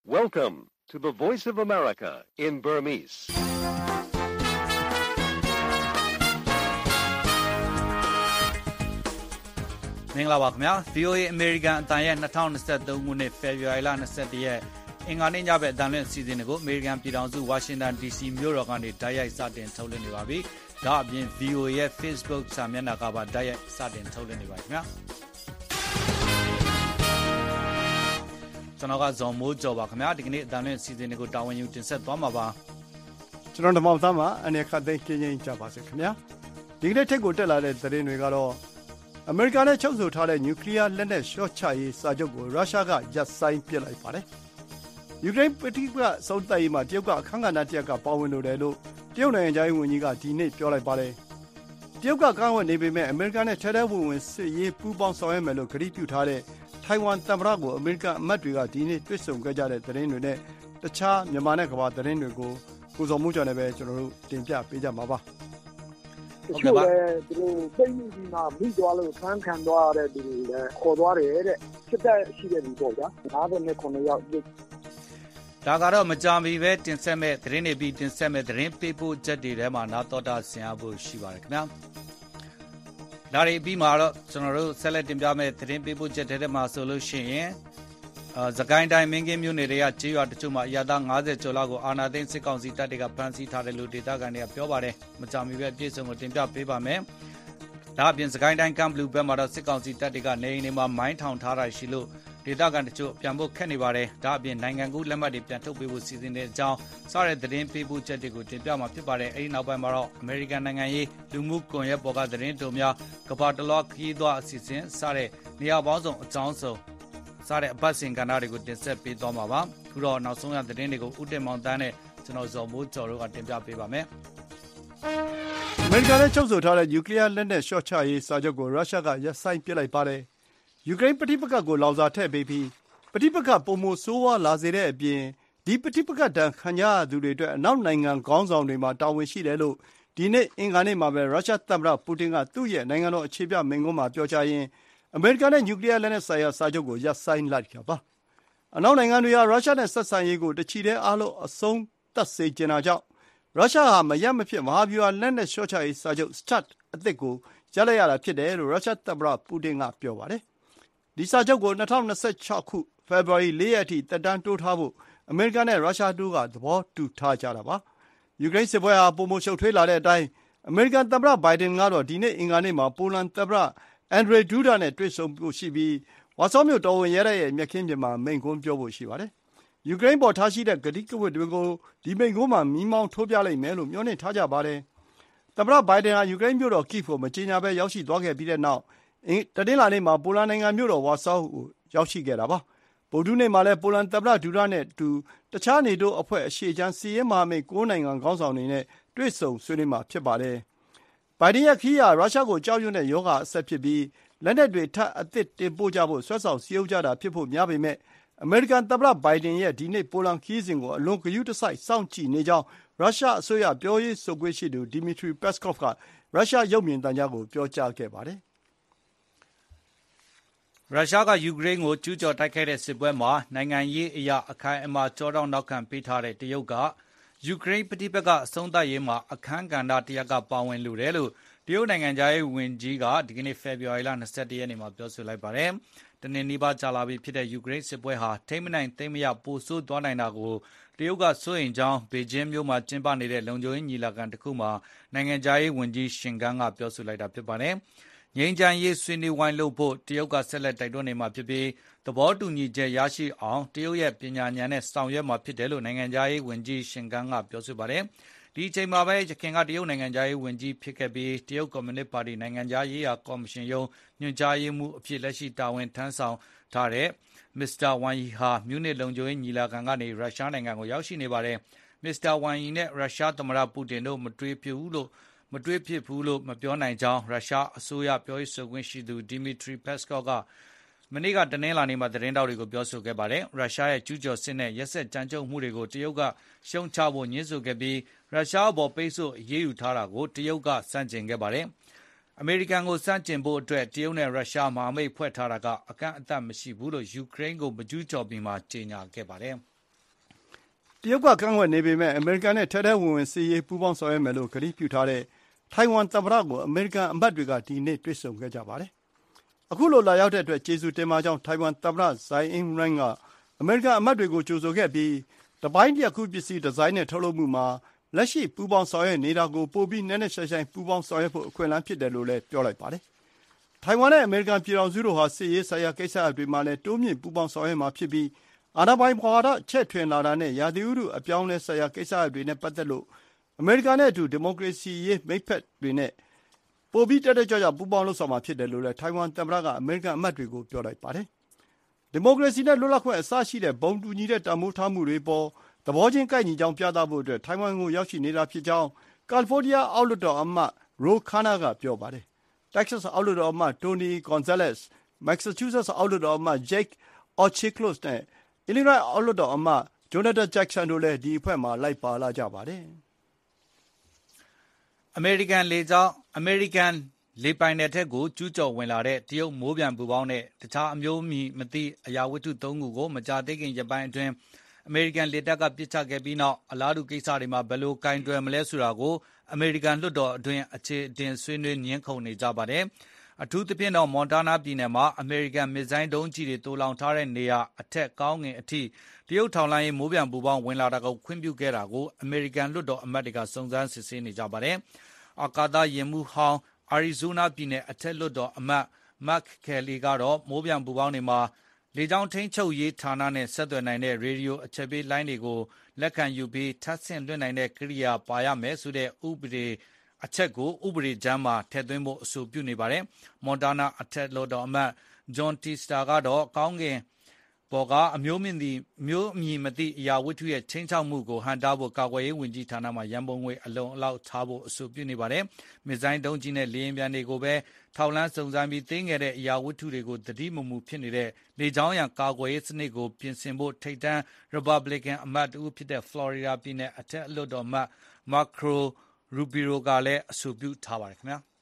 Welcome to the Voice of America in Burmese. ။မင်္ဂလာပါခင်ဗျာ VOA American အတန်ရဲ့2023ခုနှစ် February လ21ရက်အင်္ဂါနေ့ညဘက်အတန်လွင့်အစီအစဉ်တွေကို American ပြည်ထောင်စု Washington DC မြို့တော်ကနေတိုက်ရိုက်စတင်ထုတ်လွှင့်နေပါပြီ။ဒါအပြင် VOA ရဲ့ Facebook စာမျက်နှာကပါတိုက်ရိုက်စတင်ထုတ်လွှင့်နေပါခင်ဗျာ။ကျွန်တော်ကဇော်မိုးကျော်ပါခင်ဗျာဒီကနေ့အတန်လွင့်အစီအစဉ်တွေကိုတာဝန်ယူတင်ဆက်သွားမှာပါ။ကျွန်တော်ဓမ္မသားမှာအနေခတ်သိမ်းကင်းချင်းကြပါစေခင်ဗျာ။ဒီကနေ့ထက်ကိုတက်လာတဲ့သတင်းတွေကတော့အမေရိကန်နဲ့ချုပ်ဆိုထားတဲ့နျူကလ িয়ার လက်နက်ရှော့ချရေးစာချုပ်ကိုရုရှားကရပ်ဆိုင်းပစ်လိုက်ပါတယ်။ယူကရိန်းပဋိပက္ခဆုံးသက်ရေးမှာတရုတ်ကအခမ်းကဏ္ဍတစ်ရပ်ကပါဝင်လိုတယ်လို့တရုတ်နိုင်ငံသားဝန်ကြီးကဒီနေ့ပြောလိုက်ပါတယ်။တရုတ်ကကာကွယ်နေပေမဲ့အမေရိကန်နဲ့ထဲထဲဝင်ဝင်စစ်ရေးပူးပေါင်းဆောင်ရွက်မယ်လို့ကတိပြုထားတဲ့ထိုင်ဝမ်သမ္မတကိုအမေရိကန်အမတ်တွေကဒီနေ့တွေ့ဆုံခဲ့ကြတဲ့သတင်းတွေနဲ့တခြားမြန်မာနဲ့ကမ္ဘာသတင်းတွေကိုကိုစော်မိုးကျော်နဲ့ပဲကျွန်တော်တို့တင်ပြပေးကြမှာပါ။ဟုတ်ကဲ့ပါဒီလိုပြည်သူမှာမိသွားလို့ဆန်းခံသွားတဲ့ဒီလိုလဲခေါ်သွားတယ်တဲ့စစ်တပ်ရှိတဲ့လူပေါ့ဗျာ59ယောက်ဒါကတော့မကြမီပဲတင်ဆက်မဲ့သတင်းတွေပြီးတင်ဆက်မဲ့သတင်းပေးပို့ချက်တွေထဲမှာနာတော်တာဆင်အားဖို့ရှိပါတယ်ခင်ဗျာဒါတွေပြီးမှာတော့ကျွန်တော်တို့ဆက်လက်တင်ပြမဲ့သတင်းပေးပို့ချက်တွေထဲမှာဆိုလို့ရှိရင်စကိုင်းတိုင်းမင်းကင်းမြို့နယ်တွေကကြေးရွာတချို့မှာအရသာ90ကျော်လောက်ကိုအာဏာသိမ်းစစ်ကောင်စီတပ်တွေကဖမ်းဆီးထားတယ်လို့ဒေသခံတွေကပြောပါတယ်။မကြမီပဲအပြည့်အစုံကိုတင်ပြပေးပါမယ်။ဒါအပြင်စကိုင်းတိုင်းကမ်ဘလူးဘက်မှာတော့စစ်ကောင်စီတပ်တွေကနေအိမ်တွေမှာမိုင်းထောင်ထားတာရှိလို့ဒေသခံတချို့ပြန်ဖို့ခက်နေပါတယ်။ဒါအပြင်နိုင်ငံကူးလက်မှတ်တွေပြန်ထုတ်ပေးဖို့စီစဉ်တဲ့အကြောင်းစတဲ့သတင်းပေးပို့ချက်တွေကိုတင်ပြမှာဖြစ်ပါတယ်။အဲဒီနောက်ပိုင်းမှာတော့အမေရိကန်နိုင်ငံရေးလူမှုကွန်ရက်ပေါ်ကသတင်းတုံများကမ္ဘာတလွှားခရီးသွားအစီအစဉ်စတဲ့နေရာပေါင်းစုံအကြောင်းစုံစားတဲ့အပတ်စဉ်ကဏ္ဍတွေကိုတင်ဆက်ပေးသွားမှာပါ။ခုတော့နောက်ဆုံးရသတင်းတွေကိုဦးတင်မောင်တန်းနဲ့ကျွန်တော်ဇော်မိုးကျော်တို့ကတင်ပြပေးပါမယ်။အမေရိကန်နဲ့ချုပ်ဆိုထားတဲ့နျူကလ িয়ার လက်နက်ရှော့ချရေးစာချုပ်ကိုရုရှားကရပ်ဆိုင်းပစ်လိုက်ပါတယ်။ယူကရိန်းပဋိပက္ခကိုလောင်စာထည့်ပေးပြီးပဋိပက္ခပုံမိုဆိုးဝါးလာစေတဲ့အပြင်ဒီပဋိပက္ခဒဏ်ခံရသူတွေအတွက်အနောက်နိုင်ငံခေါင်းဆောင်တွေမှာတာဝန်ရှိတယ်လို့ဒီနေ့အင်္ဂါနေ့မှာပဲရုရှားသမ္မတပူတင်ကသူ့ရဲ့နိုင်ငံတော်အခြေပြမိန့်ခွန်းမှာပြောကြားရင်းအမေရိကန်နဲ့နျူကလ িয়ার လက်နက်ဆိုင်ရာစာချုပ်ကိုရပ်ဆိုင်းလိုက်တာပါ။အနောက်နိုင်ငံတွေဟာရုရှားနဲ့ဆက်ဆံရေးကိုတချီတည်းအားလုံးအဆုံးသတ်စေချင်တာကြောင့်ရုရှားဟာမရပ်မဖြစ်မဟာဗျူဟာလက်နက်ရှော့ချရေးစာချုပ် START အသစ်ကိုရပ်လိုက်ရတာဖြစ်တယ်လို့ရုရှားသမ္မတပူတင်ကပြောပါတယ်။ဒီစာချုပ်ကို2026ခုဖေဖော်ဝါရီ4ရက်အထိသက်တမ်းတိုးထားဖို့အမေရိကန်နဲ့ရုရှားတို့ကသဘောတူထားကြတာပါ။ယူကရိန်းစစ်ပွဲဟာပုံမရှုပ်ထွေးလာတဲ့အတိုင်းအမေရိကန်သမ္မတဘိုင်ဒန်ကတော့ဒီနေ့အင်္ဂါနေ့မှာပိုလန်သမ္မတအန်ဒရေဒူဒါနဲ့တွေ့ဆုံဖို့ရှိပြီးဝါဆောမြို့တော်ဝင်ရဲတဲ့ရဲ့မြက်ခင်းပြင်မှာမိန့်ခွန်းပြောဖို့ရှိပါတယ်။ယူကရိန်းပေါ်ထားရှိတဲ့ဂတိကဝတ်တွေကိုဒီမိန့်ခွန်းမှာမီးမောင်းထိုးပြလိုက်မယ်လို့မျှော်လင့်ထားကြပါတယ်။သမ္မတဘိုင်ဒန်ဟာယူကရိန်းမြို့တော်ကိဗ်ကိုမကြေညာဘဲရောက်ရှိသွားခဲ့ပြီးတဲ့နောက်တနင်္လာနေ့မှာပိုလန်နိုင်ငံမြို့တော်ဝါဆောကိုရောက်ရှိခဲ့တာပါ။ဗုဒ္ဓဟူးနေ့မှာလည်းပိုလန်သမ္မတဒူဒါနဲ့အတူတခြားနေတိုးအဖွဲ့အရှေ့ချမ်းစီးရဲမဟာမိတ်9နိုင်ငံခေါင်းဆောင်တွေနဲ့တွေ့ဆုံဆွေးနွေးမှာဖြစ်ပါတယ်။ဘိုင်ဒန်ရဲ့ခရီးဟာရုရှားကိုကြောက်ရွံ့တဲ့ယောဂအဆက်ဖြစ်ပြီးလက်နက်တွေထပ်အသစ်တင်ပို့ကြဖို့ဆွဲဆောင်စည်းရုံးကြတာဖြစ်ဖို့များပေမဲ့အမေရိကန်သမ္မတဘိုင်ဒန်ရဲ့ဒီနေ့ပိုလန်ခရီးစဉ်ကိုအလွန်ဂရုတစိုက်စောင့်ကြည့်နေကြောင်းရုရှားအစိုးရပြောရေးဆိုခွင့်ရှိသူဒီမီထရီပက်စကော့ဖ်ကရုရှားရုပ်မြင်သံကြားကိုပြောကြားခဲ့ပါတယ်။ရုရှားကယူကရိန်းကိုကျူးကျော်တိုက်ခိုက်တဲ့စစ်ပွဲမှာနိုင်ငံရေးအရာအခိုင်အမာကြောတောင်းနောက်ခံပေးထားတဲ့တရုတ်ကယူကရိန်းပဋိပက္ခအဆုံးသတ်ရေးမှာအခမ်းကဏ္ဍတစ်ရပ်ကပါဝင်လိုတယ်လို့တရုတ်နိုင်ငံသားရေးဝန်ကြီးကဒီကနေ့ဖေဖော်ဝါရီလ21ရက်နေ့မှာပြောဆိုလိုက်ပါတယ်။တနင်္လာနေ့ပါကြာလာပြီဖြစ်တဲ့ယူကရိန်းစစ်ပွဲဟာထိမ့်မနိုင်သိမ့်မရပိုဆိုးသွားနိုင်တာကိုတရုတ်ကစိုးရိမ်ကြောင်းဘေကျင်းမြို့မှာကျင်းပနေတဲ့လုံခြုံရေးညီလာခံတစ်ခုမှာနိုင်ငံသားရေးဝန်ကြီးရှင်ဂန်းကပြောဆိုလိုက်တာဖြစ်ပါတယ်။ငြိမ်းချမ်းရေးဆွေးနွေးဝိုင်းလုပ်ဖို့တရုတ်ကဆက်လက်တိုက်တွန်းနေမှာဖြစ်ပြီးသဘောတူညီချက်ရရှိအောင်တရုတ်ရဲ့ပညာဉာဏ်နဲ့ဆောင်ရွက်မှာဖြစ်တယ်လို့နိုင်ငံသားရေးဝန်ကြီးရှင်ဂန်းကပြောဆိုပါတယ်။ဒီအချိန်မှာပဲရခိုင်ကတရုတ်နိုင်ငံသားရေးဝန်ကြီးဖြစ်ခဲ့ပြီးတရုတ်ကွန်မြူနစ်ပါတီနိုင်ငံသားရေးရာကော်မရှင်ရုံးညွှန်ကြားရေးမှူးအဖြစ်လက်ရှိတာဝန်ထမ်းဆောင်ထားတဲ့မစ္စတာဝမ်ယီဟာမြူနစ်လုံခြုံရေးညီလာခံကနေရုရှားနိုင်ငံကိုရောက်ရှိနေပါတယ်။မစ္စတာဝမ်ယီနဲ့ရုရှားသမ္မတပူတင်တို့မတွေ့ဖြစ်ဘူးလို့မပြောနိုင်ကြောင်းရုရှားအစိုးရပြောရေးဆိုခွင့်ရှိသူဒီမီထရီပက်စကော့ကမနေ့ကတနင်္လာနေ့မှာသတင်းတောက်တွေကိုပြောဆိုခဲ့ပါတယ်။ရုရှားရဲ့ကျူးကျော်စစ်နဲ့ရက်စက်ကြမ်းကြုတ်မှုတွေကိုတရုတ်ကရှုံချဖို့ညှင်းဆိုခဲ့ပြီးရုရှားအပေါ်ပိတ်ဆို့အရေးယူထားတာကိုတရုတ်ကစန့်ကျင်ခဲ့ပါတယ်။အမေရိကန်ကိုစန့်ကျင်ဖို့အတွက်တရုတ်နဲ့ရုရှားမဟာမိတ်ဖွဲ့ထားတာကအကန့်အသတ်မရှိဘူးလို့ယူကရိန်းကိုမကျူးကျော်မီမှာကြေညာခဲ့ပါတယ်။တရုတ်ကကန့်ကွက်နေပေမဲ့အမေရိကန်နဲ့ထဲထဲဝင်ဝင်စစ်ရေးပူးပေါင်းဆောင်ရွက်မယ်လို့ကတိပြုထားတဲ့ထိုင်ဝမ်သမ္မတကိုအမေရိကန်အမတ်တွေကဒီနေ့တွေ့ဆုံခဲ့ကြပါတယ်။အခုလိုလာရောက်တဲ့အတွက်ကျေးဇူးတင်ပါကြောင်းထိုင်ဝမ်သမ္မတဇိုင်းအင်းရန်းကအမေရိကန်အမတ်တွေကိုကြိုဆိုခဲ့ပြီးတပိုင်းတစ်ခုပစ္စည်းဒီဇိုင်းနဲ့ထုတ်လုပ်မှုမှာလက်ရှိပူးပေါင်းဆောင်ရွက်နေတာကိုပိုပြီးနက်နက်ရှိုင်းရှိုင်းပူးပေါင်းဆောင်ရွက်ဖို့အခွင့်အလမ်းဖြစ်တယ်လို့လည်းပြောလိုက်ပါတယ်။ထိုင်ဝမ်နဲ့အမေရိကန်ပြည်ထောင်စုတို့ဟာစစ်ရေးဆိုင်ရာကိစ္စတွေမှာလည်းတိုးမြင့်ပူးပေါင်းဆောင်ရွက်မှာဖြစ်ပြီးအာဏာပိုင်ဘဝါဒချဲ့ထွင်လာတာနဲ့ရာသီဥတုအပြောင်းအလဲဆိုင်ရာကိစ္စတွေနဲ့ပတ်သက်လို့အမေရိကန်နဲ့အတူဒီမိုကရေစီရေးမိတ်ဖက်တွေနဲ့ပိုပြီးတက်တက်ကြွကြွပူးပေါင်းလုပ်ဆောင်မှာဖြစ်တယ်လို့လည်းထိုင်ဝမ်သမ္မတကအမေရိကန်အမတ်တွေကိုပြောလိုက်ပါတယ်။ဒီမိုကရေစီနဲ့လွတ်လပ်ခွင့်အစရှိတဲ့ဘုံတူညီတဲ့တန်ဖိုးထားမှုတွေပေါ်သဘောချင်းကိုက်ညီကြောင်းပြသဖို့အတွက်ထိုင်ဝမ်ကိုရောက်ရှိနေတာဖြစ်ကြောင်းကာလီဖိုးနီးယားအောက်လွှတ်တော်အမတ်ရိုခါနာကပြောပါတယ်။ Texas အောက်လွှတ်တော်အမတ်တိုနီဂွန်ဇာလက်စ်၊ Massachusetts အောက်လွှတ်တော်အမတ်ဂျိတ်အော်ချီကလော့စ်နဲ့Illinois အောက်လွှတ်တော်အမတ်ဂျိုနာသန်ဂျက်ဆန်တို့လည်းဒီအဖွဲ့မှာလိုက်ပါလာကြပါတယ်။အမေရိကန်လေပိုင်နယ်ထက်ကိုကျူးကျော်ဝင်လာတဲ့တရုတ်မိုးပျံပူပေါင်းနဲ့တခြားအမျိုးမသိအရာဝတ္ထု၃ခုကိုမကြာသေးခင်ရက်ပိုင်းအတွင်းအမေရိကန်လေတပ်ကပစ်ချခဲ့ပြီးနောက်အလားတူကိစ္စတွေမှာဘယ်လိုကင်တွယ်မလဲဆိုတာကိုအမေရိကန်လွှတ်တော်အတွင်းအခြေအတင်ဆွေးနွေးငြင်းခုန်နေကြပါတယ်။အထူးသဖြင့်တော့မွန်တာနာပြည်နယ်မှာအမေရိကန်မစ်ဇိုင်းဒုံးကြီးတွေတိုးလောင်ထားတဲ့နေရာအထက်ကောင်းငင်အထိတရုတ်ထောက်လှမ်းရေးမိုးပျံပူပေါင်းဝင်လာတာကိုခွင့်ပြုခဲ့တာကိုအမေရိကန်လွှတ်တော်အမတ်တွေကစုံစမ်းစစ်ဆေးနေကြပါတယ်။အာကာသယာဉ်မှူးဟောင်းအာရီဇိုးနားပြည်နယ်အထက်လွှတ်တော်အမတ်မတ်ကယ်လီကတော့မိုးပျံပူပေါင်းတွေမှာလေကြောင်းထိန်းချုပ်ရေးဌာနနဲ့ဆက်သွယ်နိုင်တဲ့ရေဒီယိုအချက်ပေးလိုင်းတွေကိုလက်ခံယူပြီးထပ်ဆင့်လွှင့်နိုင်တဲ့ကိရိယာပါရမယ်ဆိုတဲ့ဥပဒေအချက်ကိုဥပဒေကြမ်းမှာထည့်သွင်းဖို့အဆိုပြုနေပါတယ်။မွန်တာနာအထက်လွှတ်တော်အမတ်ဂျွန်တီစတာကတော့ကောင်းကင်ပေါ်ကအမျိုးအမည်မသိအရာဝတ္ထုရဲ့ချင်းချောက်မှုကိုဟန်တားဖို့ကာကွယ်ရေးဝန်ကြီးဌာနမှာရန်ပုံငွေအလုံအလောက်ထားဖို့အဆိုပြုနေပါတယ်။မစ်ဇိုင်းဒုံးကြီးနဲ့လေယာဉ်ပျံတွေကိုပဲထောက်လှမ်းစုံစမ်းပြီးသိမ်းခဲ့တဲ့အရာဝတ္ထုတွေကိုသတိမမူဖြစ်နေတဲ့လေကြောင်းရန်ကာကွယ်ရေးစနစ်ကိုပြင်ဆင်ဖို့ထိပ်တန်းရီပတ်ဘလစ်ကန်အမတ်တဦးဖြစ်တဲ့ဖလော်ရီဒါပြည်နယ်အထက်လွှတ်တော်အမတ်မာခရိုရူဘီရိုကလည်းအဆိုပြုထားပါတယ်ခင်ဗျာ။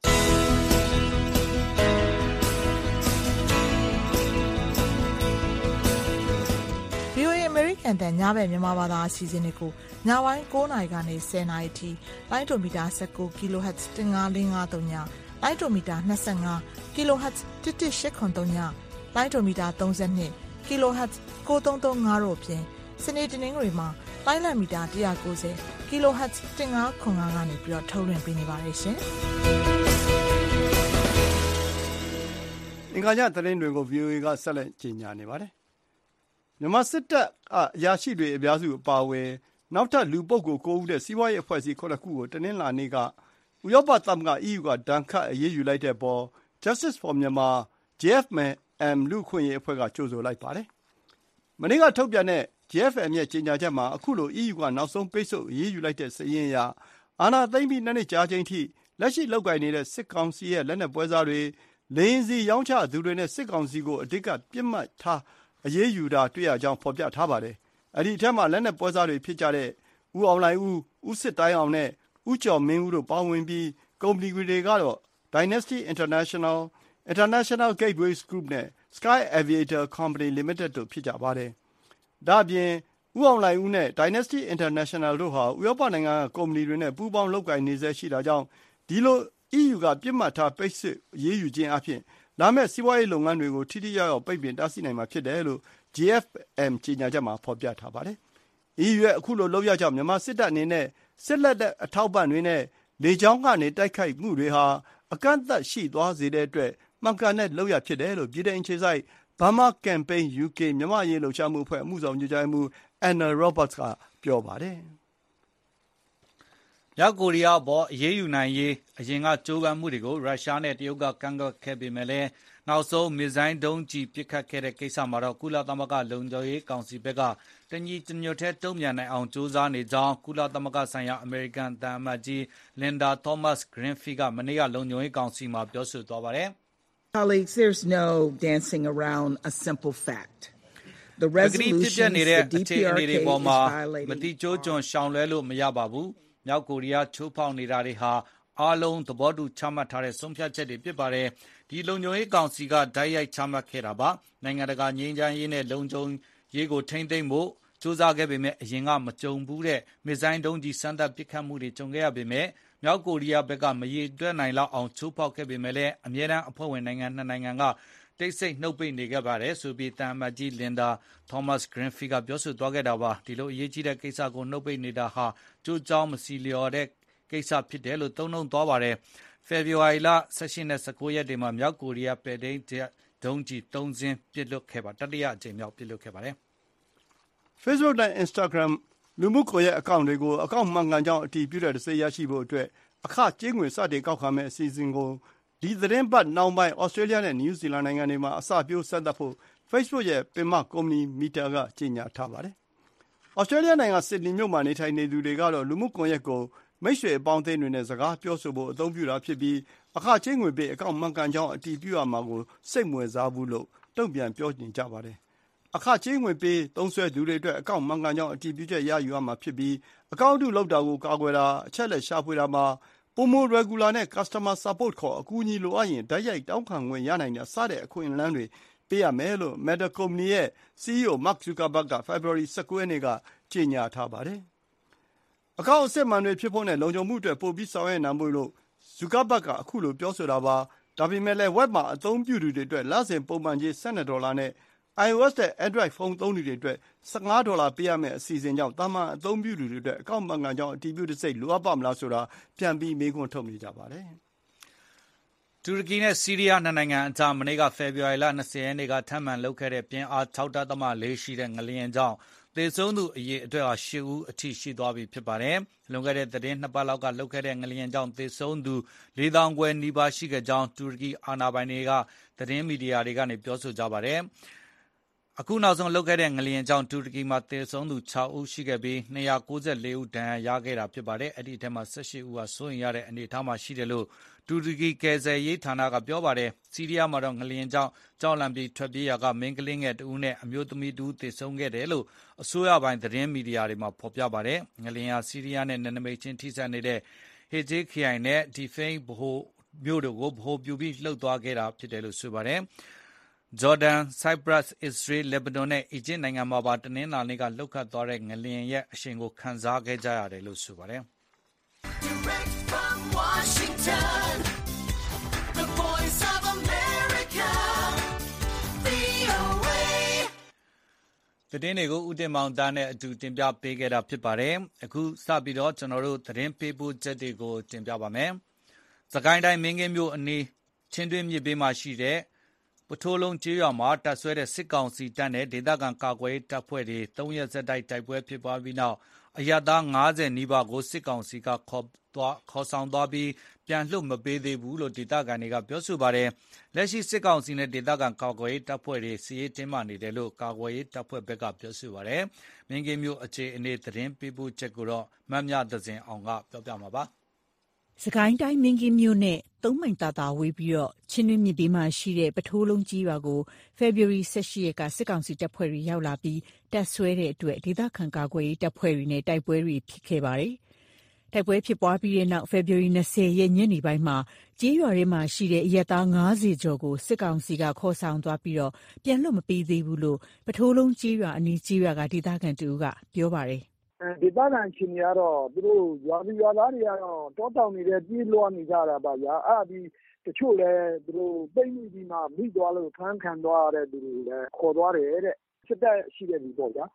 VOA အမေရိကန်တန်ညဘက်မြန်မာဘာသာအစီအစဉ်တွေကိုညပိုင်း9:00နာရီကနေ10:00နာရီထိလိုင်းဒိုမီတာ19 kHz 15553ညလိုင်းဒိုမီတာ25 kHz 11883ညလိုင်းဒိုမီတာ32 kHz 9335တို့ဖြင့်စနေတနင်္ဂနွေမှာလိုင်းလံမီတာ190 kHz 1505ကနေပြီးတော့ထုတ်လွှင့်ပေးနေပါတယ်ရှင်။အင်္ဂါညသတင်းတွေကို VOA ကဆက်လက်ကြီးညာနေပါတယ်။မြန်မာစစ်တပ်အရာရှိတွေအများစုအပါအဝင်နောက်ထပ်လူပုဂ္ဂိုလ်9ဦးနဲ့စီးပွားရေးအဖွဲ့အစည်း9ခုကိုတနင်္လာနေ့ကဥရောပသမဂ္ဂ EU ကဒဏ်ခတ်အရေးယူလိုက်တဲ့ပေါ် Justice for Myanmar JFM လူ့အခွင့်အရေးအဖွဲ့ကကြိုဆိုလိုက်ပါတယ်။မနေ့ကထုတ်ပြန်တဲ့ JFM ရဲ့ကြေညာချက်မှာအခုလို EU ကနောက်ဆုံးပိတ်ဆို့အရေးယူလိုက်တဲ့စာရင်းအရအာဏာသိမ်းပြီးနှစ်နှစ်ကြာချိန်ထိလက်ရှိလုပ်ကိုင်နေတဲ့စစ်ကောင်စီရဲ့လက်နက်ပွဲစားတွေလေယာဉ်စီရောင်းချသူတွေနဲ့စစ်ကောင်စီကိုအဓိကပြစ်မှတ်ထားအရေးယူတာတွေ့ရကြောင်းဖော်ပြထားပါတယ်။အဲဒီအထက်မှာလက်နက်ပွဲစားတွေဖြစ်ကြတဲ့ဦးအောင်လှိုင်ဦး၊ဦးစစ်တိုင်းအောင်နဲ့ဦးကျော်မင်းဦးတို့ပါဝင်ပြီးကုမ္ပဏီတွေကတော့ Dynasty International, International Gateways Group နဲ့ Sky Aviator Company Limited တို့ဖြစ်ကြပါတယ်။ဒါ့အပြင်ဦးအောင်လှိုင်ဦးနဲ့ Dynasty International တို့ဟာဥရောပနိုင်ငံကကုမ္ပဏီတွေနဲ့ပူးပေါင်းလုပ်ကိုင်နေဆဲရှိတာကြောင့်ဒီလို EU ကပြစ်မှတ်ထားပိတ်ဆို့အရေးယူခြင်းအပြင်လာမယ့်စီးပွားရေးလုပ်ငန်းတွေကိုထိထိရောက်ရောက်ပိတ်ပင်တားဆီးနိုင်မှာဖြစ်တယ်လို့ JFM ကြေညာချက်မှာဖော်ပြထားပါတယ်။ EU ရဲ့အခုလိုလုပ်ရကြောင်းမြန်မာစစ်တပ်အနေနဲ့စစ်လက်နက်အထောက်ပံ့တွေနဲ့လေကြောင်းကနေတိုက်ခိုက်မှုတွေဟာအကန့်အသတ်ရှိသွားစေတဲ့အတွက်မှန်ကန်တဲ့လုပ်ရဖြစ်တယ်လို့ဗြိတိန်အခြေစိုက် Burma Campaign UK မြန်မာ့အရေးလှုပ်ရှားမှုအဖွဲ့အမှုဆောင်ညွှန်ကြားရေးမှူး Anna Roberts ကပြောပါတယ်။မြောက်ကိုရီးယားအပေါ်အရေးယူနိုင်ရေးအရင်ကကြိုးပမ်းမှုတွေကိုရုရှားနဲ့တရုတ်ကကန့်ကွက်ခဲ့ပေမဲ့လည်းနောက်ဆုံးမစ်ဇိုင်းဒုံးကျည်ပစ်ခတ်ခဲ့တဲ့ကိစ္စမှာတော့ကုလသမဂ္ဂလုံခြုံရေးကောင်စီဘက်ကတညီတညွတ်တည်းတုံ့ပြန်နိုင်အောင်ကြိုးစားနေကြောင်းကုလသမဂ္ဂဆိုင်ရာအမေရိကန်သံအမတ်ကြီး Linda Thomas-Greenfield ကမနေ့ကလုံခြုံရေးကောင်စီမှာပြောဆိုသွားပါတယ်။ Colleagues, there's no dancing around a simple fact. The ပကတိဖြစ်ပျက် resolutions နေတဲ့ the အခြေအနေ DPRK တွေ is ပေါ်မှာမ violating တိကျိုးကျွန်ရှောင်လွဲလို့မရပါဘူး။မြောက်ကိုရီးယားချိုးဖောက်နေတာတွေဟာအားလုံးသဘောတူချမှတ်ထားတဲ့ဆုံးဖြတ်ချက်တွေဖြစ်ပါတယ်။ဒီလုံခြုံရေးကောင်စီကတိုက်ရိုက်ချမှတ်ခဲ့တာပါ။နိုင်ငံတကာငြိမ်းချမ်းရေးနဲ့လုံခြုံရေးကိုထိန်းသိမ်းဖို့စူးစမ်းခဲ့ပေမဲ့အရင်ကမကြုံဘူးတဲ့မစ်ဇိုင်းဒုံးကြီးစမ်းသပ်ပစ်ခတ်မှုတွေကြုံခဲ့ရပေမဲ့မြောက်ကိုရီးယားဘက်ကမရေတွက်နိုင်လောက်အောင်ချိုးဖောက်ခဲ့ပေမဲ့လည်းအမြဲတမ်းအဖွဲ့ဝင်နိုင်ငံနှစ်နိုင်ငံကတိတ်ဆိတ်နှုတ်ပိတ်နေခဲ့ပါတယ်ဆိုပြီးတန်အမတ်ကြီးလင်ဒါသောမတ်ဂရင်းဖီကပြောဆိုသွားခဲ့တာပါဒီလိုအရေးကြီးတဲ့ကိစ္စကိုနှုတ်ပိတ်နေတာဟာကြိုးကြောင်းမစီလျော်တဲ့ကိစ္စဖြစ်တယ်လို့သုံးနှုန်းသွားပါတယ်ဖေဖော်ဝါရီလ18နဲ့19ရက်တွေမှာမြောက်ကိုရီးယားပဲ့ထိန်းဒုံးကြီး3စင်းပစ်လွတ်ခဲ့ပါတတိယအကြိမ်မြောက်ပစ်လွတ်ခဲ့ပါတယ် Facebook နဲ့ Instagram လူမှုကွန်ရက်အကောင့်တွေကိုအကောင့်မှန်ကန်ကြောင်းအတည်ပြုတဲ့တစ်စိတ်ရရှိဖို့အတွက်အခကြေးငွေစတင်ကောက်ခံမဲ့အစီအစဉ်ကိုဒီသတင်းပတ်နောက်ပိုင်း Australia နဲ့ New Zealand နိုင်ငံတွေမှာအစပျိုးဆက်သပ်ဖို့ Facebook ရဲ့ပင်မကုမ္ပဏီ Meta ကကြေညာထားပါတယ်။ Australia နိုင်ငံ Sydney မြို့မှာနေထိုင်နေသူတွေကတော့လူမှုကွန်ရက်ကိုမိတ်ဆွေအပေါင်းအသင်းတွေနဲ့စကားပြောဆိုဖို့အသုံးပြုတာဖြစ်ပြီးအခကြေးငွေပေးအကောင့်မှန်ကန်ကြောင်းအတည်ပြုရမှာကိုစိတ်မဝင်စားဘူးလို့တုံ့ပြန်ပြောနေကြပါတယ်။အခကြေးငွေပေးသုံးစွဲသူတွေအတွက်အကောင့်မှန်ကန်ကြောင်းအတည်ပြုချက်ရယူရမှာဖြစ်ပြီးအကောင့်တုလုပ်တာကိုကာကွယ်တာအချက်လက်ရှာဖွေတာမှာပိုမို regular နဲ့ customer support ခေါ်အကူအညီလိုအပ်ရင်တိုက်ရိုက်တောင်းခံခွင့်ရနိုင်တဲ့စတဲ့အခွင့်အလမ်းတွေပေးရမယ်လို့ Meta ကုမ္ပဏီရဲ့ CEO Mark Zuckerberg က February 19 ရက်နေ့ကကြေညာထားပါတယ်။အကောင့်အစစ်အမှန်တွေဖြစ်ဖို့နဲ့လုံခြုံမှုအတွက်ပိုပြီးဆောင်ရွက်နိုင်ဖို့လို့ Zuckerberg ကအခုလိုပြောဆိုတာပါ။ဒါပေမဲ့လည်း web မှာအသုံးပြုသူတွေအတွက်လစဉ်ပုံမှန်ကြေး$12နဲ့ iOS နဲ့ Android ဖုန်းသုံးသူတွေအတွက်$15ပေးရမယ့်အစီအစဉ်ကြောင့်သာမန်အသုံးပြုသူတွေအတွက်အကောင့်မှန်ကန်ကြောင်းအတည်ပြုတံဆိပ်လိုအပ်ပါ့မလားဆိုတာပြန်ပြီးမေးခွန်းထုတ်နေကြပါတယ်တူရကီနဲ့ဆီးရီးယားနှစ်နိုင်ငံအကြားမနေ့ကဖေဖော်ဝါရီလ20ရက်နေ့ကထပ်မံလုပ်ခဲ့တဲ့ပြင်းအား 6.4 ရှိတဲ့ငလျင်ကြောင့်သေဆုံးသူအရေအတွက်ဟာ8ဦးအထိရှိသွားပြီဖြစ်ပါတယ်။လွန်ခဲ့တဲ့သတင်း2ပတ်လောက်ကလုပ်ခဲ့တဲ့ငလျင်ကြောင့်သေဆုံးသူ4000ခွဲနီးပါးရှိခဲ့ကြောင်းတူရကီအာဏာပိုင်တွေကသတင်းမီဒီယာတွေကနေပြောဆိုကြပါတယ်။အခုနောက်ဆုံးလုပ်ခဲ့တဲ့ငလျင်ကြောင့်တူရကီမှာသေဆုံးသူ6ဦးရှိခဲ့ပြီး294ဦးဒဏ်ရာရခဲ့တာဖြစ်ပါတယ်။အဲ့ဒီအထက်မှာ18ဦးဟာစိုးရိမ်ရတဲ့အနေအထားမှာရှိတယ်လို့တူရကီကယ်ဆယ်ရေးဌာနကပြောပါတယ်။ဆီးရီးယားမှာတော့ငလျင်ကြောင့်ကြောက်လန့်ပြီးထွက်ပြေးရာကမိန်းကလေးငယ်တဦးနဲ့အမျိုးသမီးတဦးသေဆုံးခဲ့တယ်လို့အစိုးရပိုင်းသတင်းမီဒီယာတွေမှာဖော်ပြပါတယ်။ငလျင်ဟာဆီးရီးယားနဲ့နယ်နိမိတ်ချင်းထိစပ်နေတဲ့ဟေဂျေးခရိုင်နဲ့ဒီဖိန်းဗဟိုမြို့တို့ကိုဗဟိုပြုပြီးလှုပ်သွားခဲ့တာဖြစ်တယ်လို့ဆိုပါတယ်။ဂျော်ဒန်၊ဆိုက်ပရပ်စ်၊အစ္စရေး၊လက်ဘနွန်နဲ့အီဂျစ်နိုင်ငံမှာပါတနင်္လာနေ့ကလှုပ်ခတ်သွားတဲ့ငလျင်ရဲ့အရှိန်ကိုခံစားခဲ့ကြရတယ်လို့ဆိုပါတယ်။ Direct from Washington, the voice of America, VOA သတင်းတွေကိုဦးတင်မောင်သားနဲ့အတူတင်ပြပေးခဲ့တာဖြစ်ပါတယ်။အခုစပြီးတော့ကျွန်တော်တို့သတင်းပေးပို့ချက်တွေကိုတင်ပြပါမယ်။စကိုင်းတိုင်းမင်းကင်းမြို့အနီးချင်းတွင်းမြစ်ဘေးမှာရှိတဲ့ပထိုးလုံးကျေးရွာမှာတပ်ဆွဲတဲ့စစ်ကောင်စီတပ်နဲ့ဒေသခံကာကွယ်ရေးတပ်ဖွဲ့တွေ3ရက်ဆက်တိုက်ပွဲဖြစ်ပွားပြီးနောက်အရပ်သား90နီးပါးကိုစစ်ကောင်စီကခေါ်ဆောင်သွားပြီးပြန်လွှတ်မပေးသေးဘူးလို့ဒေသခံတွေကပြောဆိုပါတယ်။လက်ရှိစစ်ကောင်စီနဲ့ဒေသခံကာကွယ်ရေးတပ်ဖွဲ့တွေစစ်ရေးတင်းမာနေတယ်လို့ကာကွယ်ရေးတပ်ဖွဲ့ဘက်ကပြောဆိုပါတယ်။မင်းကင်းမြို့အခြေအနေသတင်းပေးပို့ချက်ကိုတော့မမြသဇင်အောင်ကပြောပြမှာပါ။စကိုင်းတိုင်းမင်းကင်းမြို့နဲ့3မိုင်တာဝေးပြီးချင်းတွင်းမြစ်ဘေးမှာရှိတဲ့ပထိုးလုံးကြီးရွာကိုဖေဖော်ဝါရီ18ရက်ကစစ်ကောင်စီတပ်ဖွဲ့တွေရောက်လာပြီးတပ်ဆွဲတဲ့အတွက်ဒေသခံကာကွယ်ရေးတပ်ဖွဲ့တွေနဲ့တိုက်ပွဲတွေဖြစ်ခဲ့ပါတယ်။တိုက်ပွဲဖြစ်ပွားပြီးတဲ့နောက်ဖေဖော်ဝါရီ20ရက်ညနေပိုင်းမှာကျေးရွာထဲမှာရှိတဲ့အရပ်သား90ကျော်ကိုစစ်ကောင်စီကခေါ်ဆောင်သွားပြီးပြန်လွှတ်မပေးသေးဘူးလို့ပထိုးလုံးကြီးရွာအနီးကျေးရွာကဒေသခံတူကပြောပါတယ်။ဒေသခံချင်းတွေကတော့သူတို့ရွာသူရွာသားတွေကတော့တောတောင်နေတဲ့ပြေးလွှားနေကြတာပါဗျာအဲ့ဒီတချို့လည်းသူတို့ပိတ်မိပြီးမှမိသွားလို့ဖမ်းခံသွားရတဲ့သူတွေလည်းခေါ်သွားတယ်တဲ့စစ်တပ်ရှိတဲ့လူပေါ့ဗျာ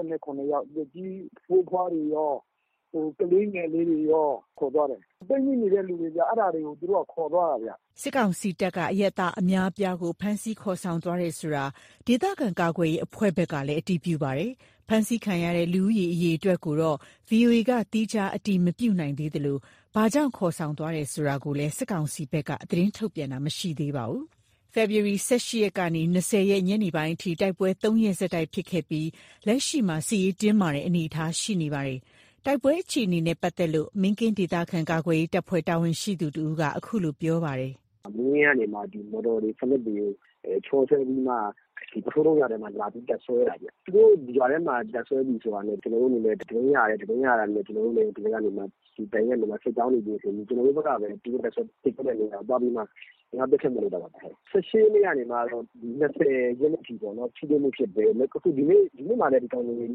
59ယောက်ကြီးဖိုးဖွားတွေရောကလေးငယ်လေးတွေရောခေါ်သွားတယ်ပိတ်မိနေတဲ့လူတွေကြအဲ့ဒါတွေကိုသူတို့ကခေါ်သွားတာဗျာစစ်ကောင်စီတပ်ကအရက်သားအများပြားကိုဖမ်းဆီးခေါ်ဆောင်သွားတယ်ဆိုတာဒေသခံကာကွယ်ရေးအဖွဲ့ဘက်ကလည်းအတည်ပြုပါတယ်ဖမ်းဆီးခံရတဲ့လူဦးရေအရေအတွက်ကိုတော့ VOA ကတီးခြားအတည်မပြုနိုင်သေးသလိုဘာကြောင့်ခေါ်ဆောင်သွားတယ်ဆိုတာကိုလည်းစစ်ကောင်စီဘက်ကသတင်းထုတ်ပြန်တာမရှိသေးပါဘူး။ဖေဖော်ဝါရီ18ရက်ကနေ20ရက်ညနေပိုင်းအထိတိုက်ပွဲ3ရက်ဆက်တိုက်ဖြစ်ခဲ့ပြီးလက်ရှိမှာစစ်ရေးတင်းမာတဲ့အနေအထားရှိနေပါတယ်။တိုက်ပွဲအခြေအနေနဲ့ပတ်သက်လို့မင်းကင်းဒေသခံကာကွယ်ရေးတပ်ဖွဲ့တာဝန်ရှိသူတူကအခုလိုပြောပါတယ်။မင်းကနေမှဒီမော်တော်တွေဖလက်တွေချောဆွဲပြီးမှဒီပထိုးလုံးရတဲ့မှာလာပြီးတက်ဆွဲတာပြသူတို့ဒီရွာထဲမှာတက်ဆွဲပြီးဆိုတာနဲ့ကျွန်တော်တို့အနေနဲ့တရင်ရတယ်တရင်ရတာနဲ့ကျွန်တော်တို့လည်းဒီကနေမှဒီတိုင်းရဲ့မှာစစ်ကြောင်းတွေပြီးဆိုပြီးကျွန်တော်တို့ဘက်ကပဲဒီတက်ဆွဲတိတ်တဲ့နေရာသွားပြီးမှငါပြစ်မယ်လို့တော့ပါတယ်ဆက်နေရနေမှာတော့20ရက်နေ့ထိပေါ့နော်ဖြည့်မှုဖြစ်တယ်လည်းအခုဒီနေ့မှလည်းဒီကောင်လေး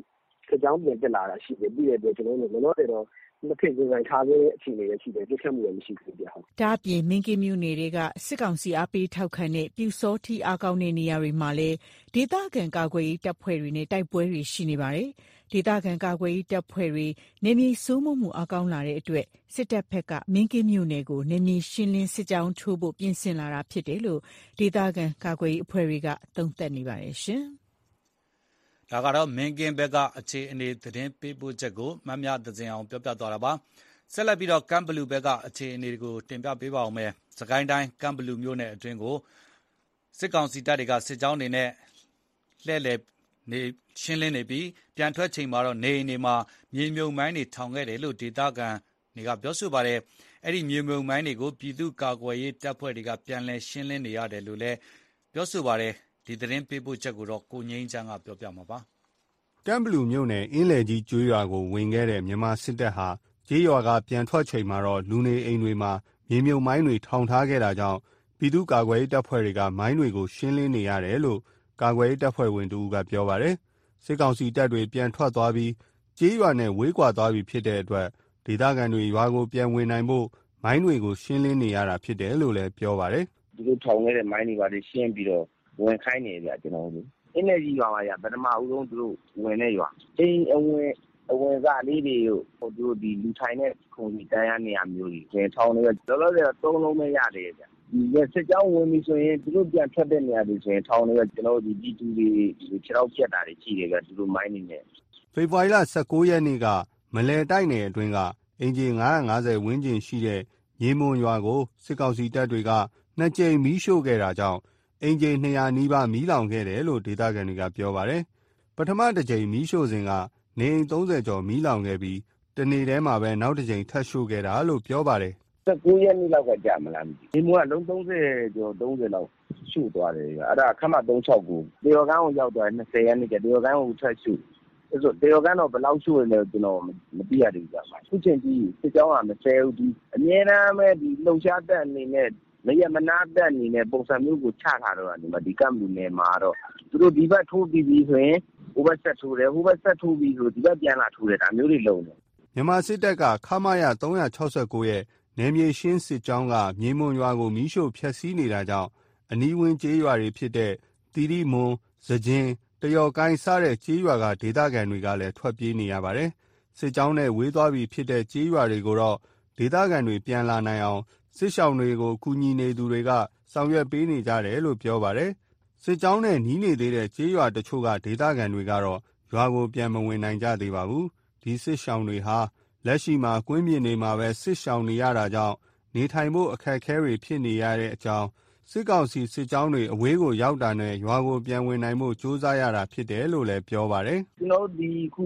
စစ်ကြောင်းပြန်တက်လာတာရှိတယ်ပြီးတဲ့အတွက်ကျွန်တော်တို့လောလောဆယ်တော့နှစ်ဖက်ရင်ဆိုင်ထားတဲ့အခြေအနေတွေရှိတယ်ပြစ်ခတ်မှုတွေမရှိဘူးဗျာဟုတ်ဒါအပြင်မင်းကင်းမြို့နယ်တွေကစစ်ကောင်စီအားပေးထောက်ခံတဲ့ပြူစောထီအားကောင်းတဲ့နေရာတွေမှာလည်းဒေသခံကာကွယ်ရေးတပ်ဖွဲ့တွေနဲ့တိုက်ပွဲတွေရှိနေပါတယ်ဒေသခံကာကွယ်ရေးတပ်ဖွဲ့တွေနေမြေစိုးမိုးမှုအားကောင်းလာတဲ့အတွက်စစ်တပ်ဘက်ကမင်းကင်းမြို့နယ်ကိုနေမြေရှင်းလင်းစစ်ကြောင်းထိုးဖို့ပြင်ဆင်လာတာဖြစ်တယ်လို့ဒေသခံကာကွယ်ရေးအဖွဲ့တွေကသုံးသပ်နေပါတယ်ရှင်ဒါကတော့မင်းကင်းဘက်ကအခြေအနေသတင်းပေးပို့ချက်ကိုမမြသဇင်အောင်ပြောပြသွားတာပါဆက်လက်ပြီးတော့ကမ်ဘလူးဘက်ကအခြေအနေကိုတင်ပြပေးပါဦးမယ်စကိုင်းတိုင်းကမ်ဘလူးမြို့နယ်အတွင်းကိုစစ်ကောင်စီတပ်တွေကစစ်ကြောင်းတွေနဲ့လှည့်လည်နေရှင်းလင်းနေပြီးပြန်ထွက်ချိန်မှာတော့နေအိမ်တွေမှာမြေမြုံမိုင်းတွေထောင်ခဲ့တယ်လို့ဒေသခံတွေကပြောဆိုပါတယ်အဲ့ဒီမြေမြုံမိုင်းတွေကိုပြည်သူ့ကာကွယ်ရေးတပ်ဖွဲ့တွေကပြန်လည်ရှင်းလင်းနေရတယ်လို့လည်းပြောဆိုပါတယ်ဒီသတင်းပေးပို့ချက်ကိုတော့ကိုငိမ့်ချမ်းကပြောပြမှာပါကမ်ဘလူးမြို့နယ်အင်းလေကြီးကျွေးရွာကိုဝင်ခဲ့တဲ့မြန်မာစစ်တပ်ဟာကျေးရွာကပြန်ထွက်ချိန်မှာတော့လူနေအိမ်တွေမှာမြေမြုံမိုင်းတွေထောင်ထားခဲ့တာကြောင့်ပြည်သူ့ကာကွယ်ရေးတပ်ဖွဲ့တွေကမိုင်းတွေကိုရှင်းလင်းနေရတယ်လို့ကာကွယ်ရေးတပ်ဖွဲ့ဝင်တူကပြောပါတယ်စစ်ကောင်စီတပ်တွေပြန်ထွက်သွားပြီးကျေးရွာနဲ့ဝေးကွာသွားပြီဖြစ်တဲ့အတွက်ဒေသခံတွေရွာကိုပြန်ဝင်နိုင်ဖို့မိုင်းတွေကိုရှင်းလင်းနေရတာဖြစ်တယ်လို့လည်းပြောပါတယ်သူတို့ထောင်ခဲ့တဲ့မိုင်းတွေပါရှင်းပြီးတော့ဝင်ခိုင်းနေကြကျွန်တော်တို့အင်းလေကြီးရွာမှာရပထမဦးဆုံးသူတို့ဝင်တဲ့ရွာအိမ်အဝင်ကလေးတွေကိုသူတို့ဒီလူထိုင်တဲ့ခုံကြီးတန်းရနေရမျိုးကြီးကျင်းထောင်နေတော့လောလောဆယ်သုံးလုံးပဲရတယ်ဗျဒီစစ်ကြောင်းဝင်ပြီဆိုရင်သူတို့ပြန်ထွက်တဲ့နေရာတွေဆိုရင်ထောင်နေကျွန်တော်တို့ဒီတူတွေခြေထောက်ပြတ်တာတွေရှိတယ်ဗျသူတို့မိုင်းနေနဲ့ဖေဖော်ဝါရီလ19ရက်နေ့ကမလဲတိုက်နယ်အတွင်းကအင်ဂျင်950ဝန်းကျင်ရှိတဲ့ရေမွန်ရွာကိုစစ်ကောင်စီတပ်တွေကနှစ်ကြိမ်မီးရှို့ခဲ့တာကြောင့်အင်ဂျင်200နီးပါးမီးလောင်ခဲ့တယ်လို့ဒေသခံတွေကပြောပါတယ်ပထမတစ်ကြိမ်မီးရှို့စဉ်ကနေအိမ်30ကျော်မီးလောင်ခဲ့ပြီးတနေ့တည်းမှာပဲနောက်တစ်ကြိမ်ထပ်ရှို့ခဲ့တာလို့ပြောပါတယ် 19ရက်နေ့လောက်ကကြာမလားဒီမွန်ကလုံး30ကျော်30လောက်ရှို့သွားတယ်အဲ့ဒါခမ369တေယော်ကန်းကိုရောက်သွား20ရက်နေ့ကျတေယော်ကန်းကိုထပ်ရှို့အဲ့ဆိုတေယော်ကန်းတော့ဘယ်လောက်ရှို့လဲကျွန်တော်မသိရသေးဘူးကြာအခုချိန်ကြီးစစ်ကြောင်းကမဆဲဘူးဒီအမြဲတမ်းပဲဒီလှုပ်ရှားတက်အနေနဲ့မရမနာတက်အနေနဲ့ပုံစံမျိုးကိုချထားတော့ဒီမှာဒီကမ်လူနယ်မှာတော့သူတို့ဒီဘက်ထိုးပြီးဆိုရင်ဟိုဘက်ဆက်ထိုးတယ်ဟိုဘက်ဆက်ထိုးပြီးဆိုဒီဘက်ပြန်လာထိုးတယ်ဒါမျိုးတွေလုပ်နေမြန်မာစစ်တပ်ကခမာရ369ရဲ့နယ်မြေရှင်းစစ်ကြောင်းကမြေမွန်ရွာကိုမီးရှို့ဖျက်ဆီးနေတာကြောင့်အနီးဝန်းကျေးရွာတွေဖြစ်တဲ့တီရီမွန်စကြင်းတယော်ကိုင်းစတဲ့ကျေးရွာကဒေသခံတွေကလည်းထွက်ပြေးနေရပါတယ်စစ်ကြောင်းနဲ့ဝေးသွားပြီဖြစ်တဲ့ကျေးရွာတွေကိုတော့ဒေသခံတွေပြန်လာနိုင်အောင်စစ်ရှောင်တွေကိုကူညီနေသူတွေကဆောင်ရွက်ပေးနေကြတယ်လို့ပြောပါတယ်စစ်ကြောင်းနဲ့နီးနေသေးတဲ့ကျေးရွာတချို့ကဒေသခံတွေကတော့ရွာကိုပြန်မဝင်နိုင်ကြသေးပါဘူးဒီစစ်ရှောင်တွေဟာလက်ရှိမှာကွင်းပြင်တွေမှာပဲစစ်ရှောင်နေရတာကြောင့်နေထိုင်ဖို့အခက်အခဲတွေဖြစ်နေရတဲ့အကြောင်းစစ်ကောင်စီစစ်ကြောင်းတွေအဝေးကိုရောက်တာနဲ့ရွာကိုပြန်ဝင်နိုင်ဖို့ကြိုးစားရတာဖြစ်တယ်လို့လည်းပြောပါတယ်ကျွန်တော်ဒီခု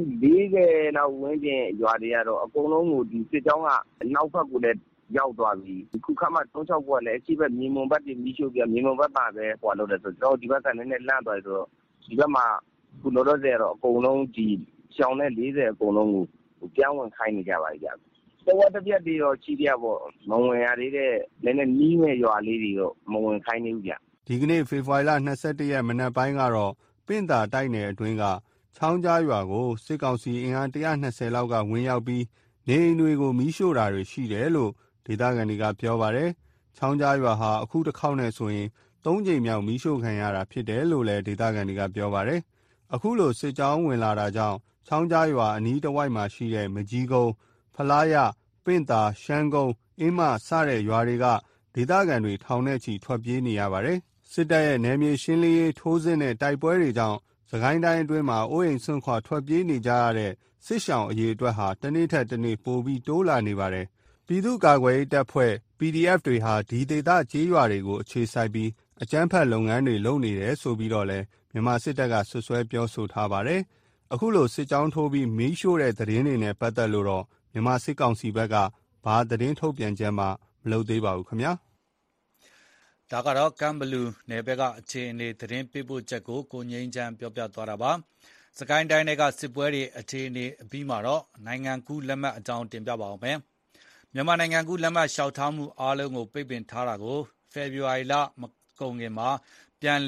40လောက်ဝန်းကျင်ရွာတွေကတော့အကုန်လုံးကိုဒီစစ်ကြောင်းကနောက်ဘက်ကိုလည်းရောက်သွားပြီခုခါမှ36ဘွားလည်းအရှိဘက်မြေမုံဘက်တွေမီးရှို့ပြမြေမုံဘက်ပါပဲဟိုလို့တယ်ဆိုတော့ဒီဘက်ကလည်းနည်းနည်းလန့်သွားပြီဆိုတော့ဒီဘက်မှာခုလောလောဆယ်တော့အကုန်လုံးဒီရှောင်းတဲ့40အကုန်လုံးကိုပြောင်းဝင်ခိုင်းနေကြပါကြတော်တော်ပြက်တွေတော့ချီးပြပေါ့မဝင်ရသေးတဲ့နည်းနည်းနီးမဲ့ရွာလေးတွေတော့မဝင်ခိုင်းနေဘူးကြဒီကနေ့ဖေဖော်ဝါရီလ21ရက်မနက်ပိုင်းကတော့ပင့်တာတိုက်နယ်အတွင်းကချောင်းကြားရွာကိုစစ်ကောင်စီအင်အား120လောက်ကဝင်ရောက်ပြီးနေအိမ်တွေကိုမီးရှို့တာတွေရှိတယ်လို့ဒေသခံတွေကပြောပါတယ်။ချောင်းကြားရွာဟာအခုတစ်ခေါက်နဲ့ဆိုရင်3ကြိမ်မြောက်မီးရှို့ခံရတာဖြစ်တယ်လို့လည်းဒေသခံတွေကပြောပါတယ်။အခုလိုစစ်ကြောင်းဝင်လာတာကြောင့်ချောင်းကြားရွာအနီးတစ်ဝိုက်မှာရှိတဲ့မကြီးကုန်းဖလားရပင့်တာရှမ်းကုန်းအင်းမစတဲ့ရွာတွေကဒေသခံတွေထောင်နဲ့ချီထွက်ပြေးနေရပါတယ်။စစ်တပ်ရဲ့နယ်မြေရှင်းလင်းရေးထိုးစစ်နဲ့တိုက်ပွဲတွေကြောင့်စကိုင်းတိုင်းအတွင်းမှာအိုးအိမ်ဆွန့်ခွာထွက်ပြေးနေကြရတဲ့စစ်ရှောင်အရေးအတွက်ဟာတနေ့ထက်တနေ့ပိုပြီးတိုးလာနေပါတယ်။ပြည်သူ့ကာကွယ်ရေးတပ်ဖွဲ့ PDF တွေဟာဒီဒေသကျေးရွာတွေကိုအခြေစိုက်ပြီးအကြမ်းဖက်လုပ်ငန်းတွေလုပ်နေတယ်ဆိုပြီးတော့လည်းမြန်မာစစ်တပ်ကဆွဆွဲပြောဆိုထားပါတယ်။အခုလိုစစ်ကြောင်းထိုးပြီးမီးရှို့တဲ့သတင်းတွေနဲ့ပတ်သက်လို့တော့မြန်မာစစ်ကောင်စီဘက်ကဘာသတင်းထုတ်ပြန်ချက်မှမလုပ်သေးပါဘူးခင်ဗျာ။ဒါကတော့ကမ်ဘလူးနယ်ဘက်ကအခြေအနေသတင်းပေးပို့ချက်ကိုကိုငိမ့်ချမ်းပြောပြသွားတာပါ။စကိုင်းတိုင်းကစစ်ပွဲတွေအခြေအနေအပြီးမှာတော့နိုင်ငံကူးလက်မှတ်အကြောင်းတင်ပြပါအောင်မယ်။မြန်မာနိုင်ငံကူးလက်မှတ်လျှောက်ထားမှုအားလုံးကိုပိတ်ပင်ထားတာကိုဖေဖော်ဝါရီလမကုန်ခင်မှာပြန်လည်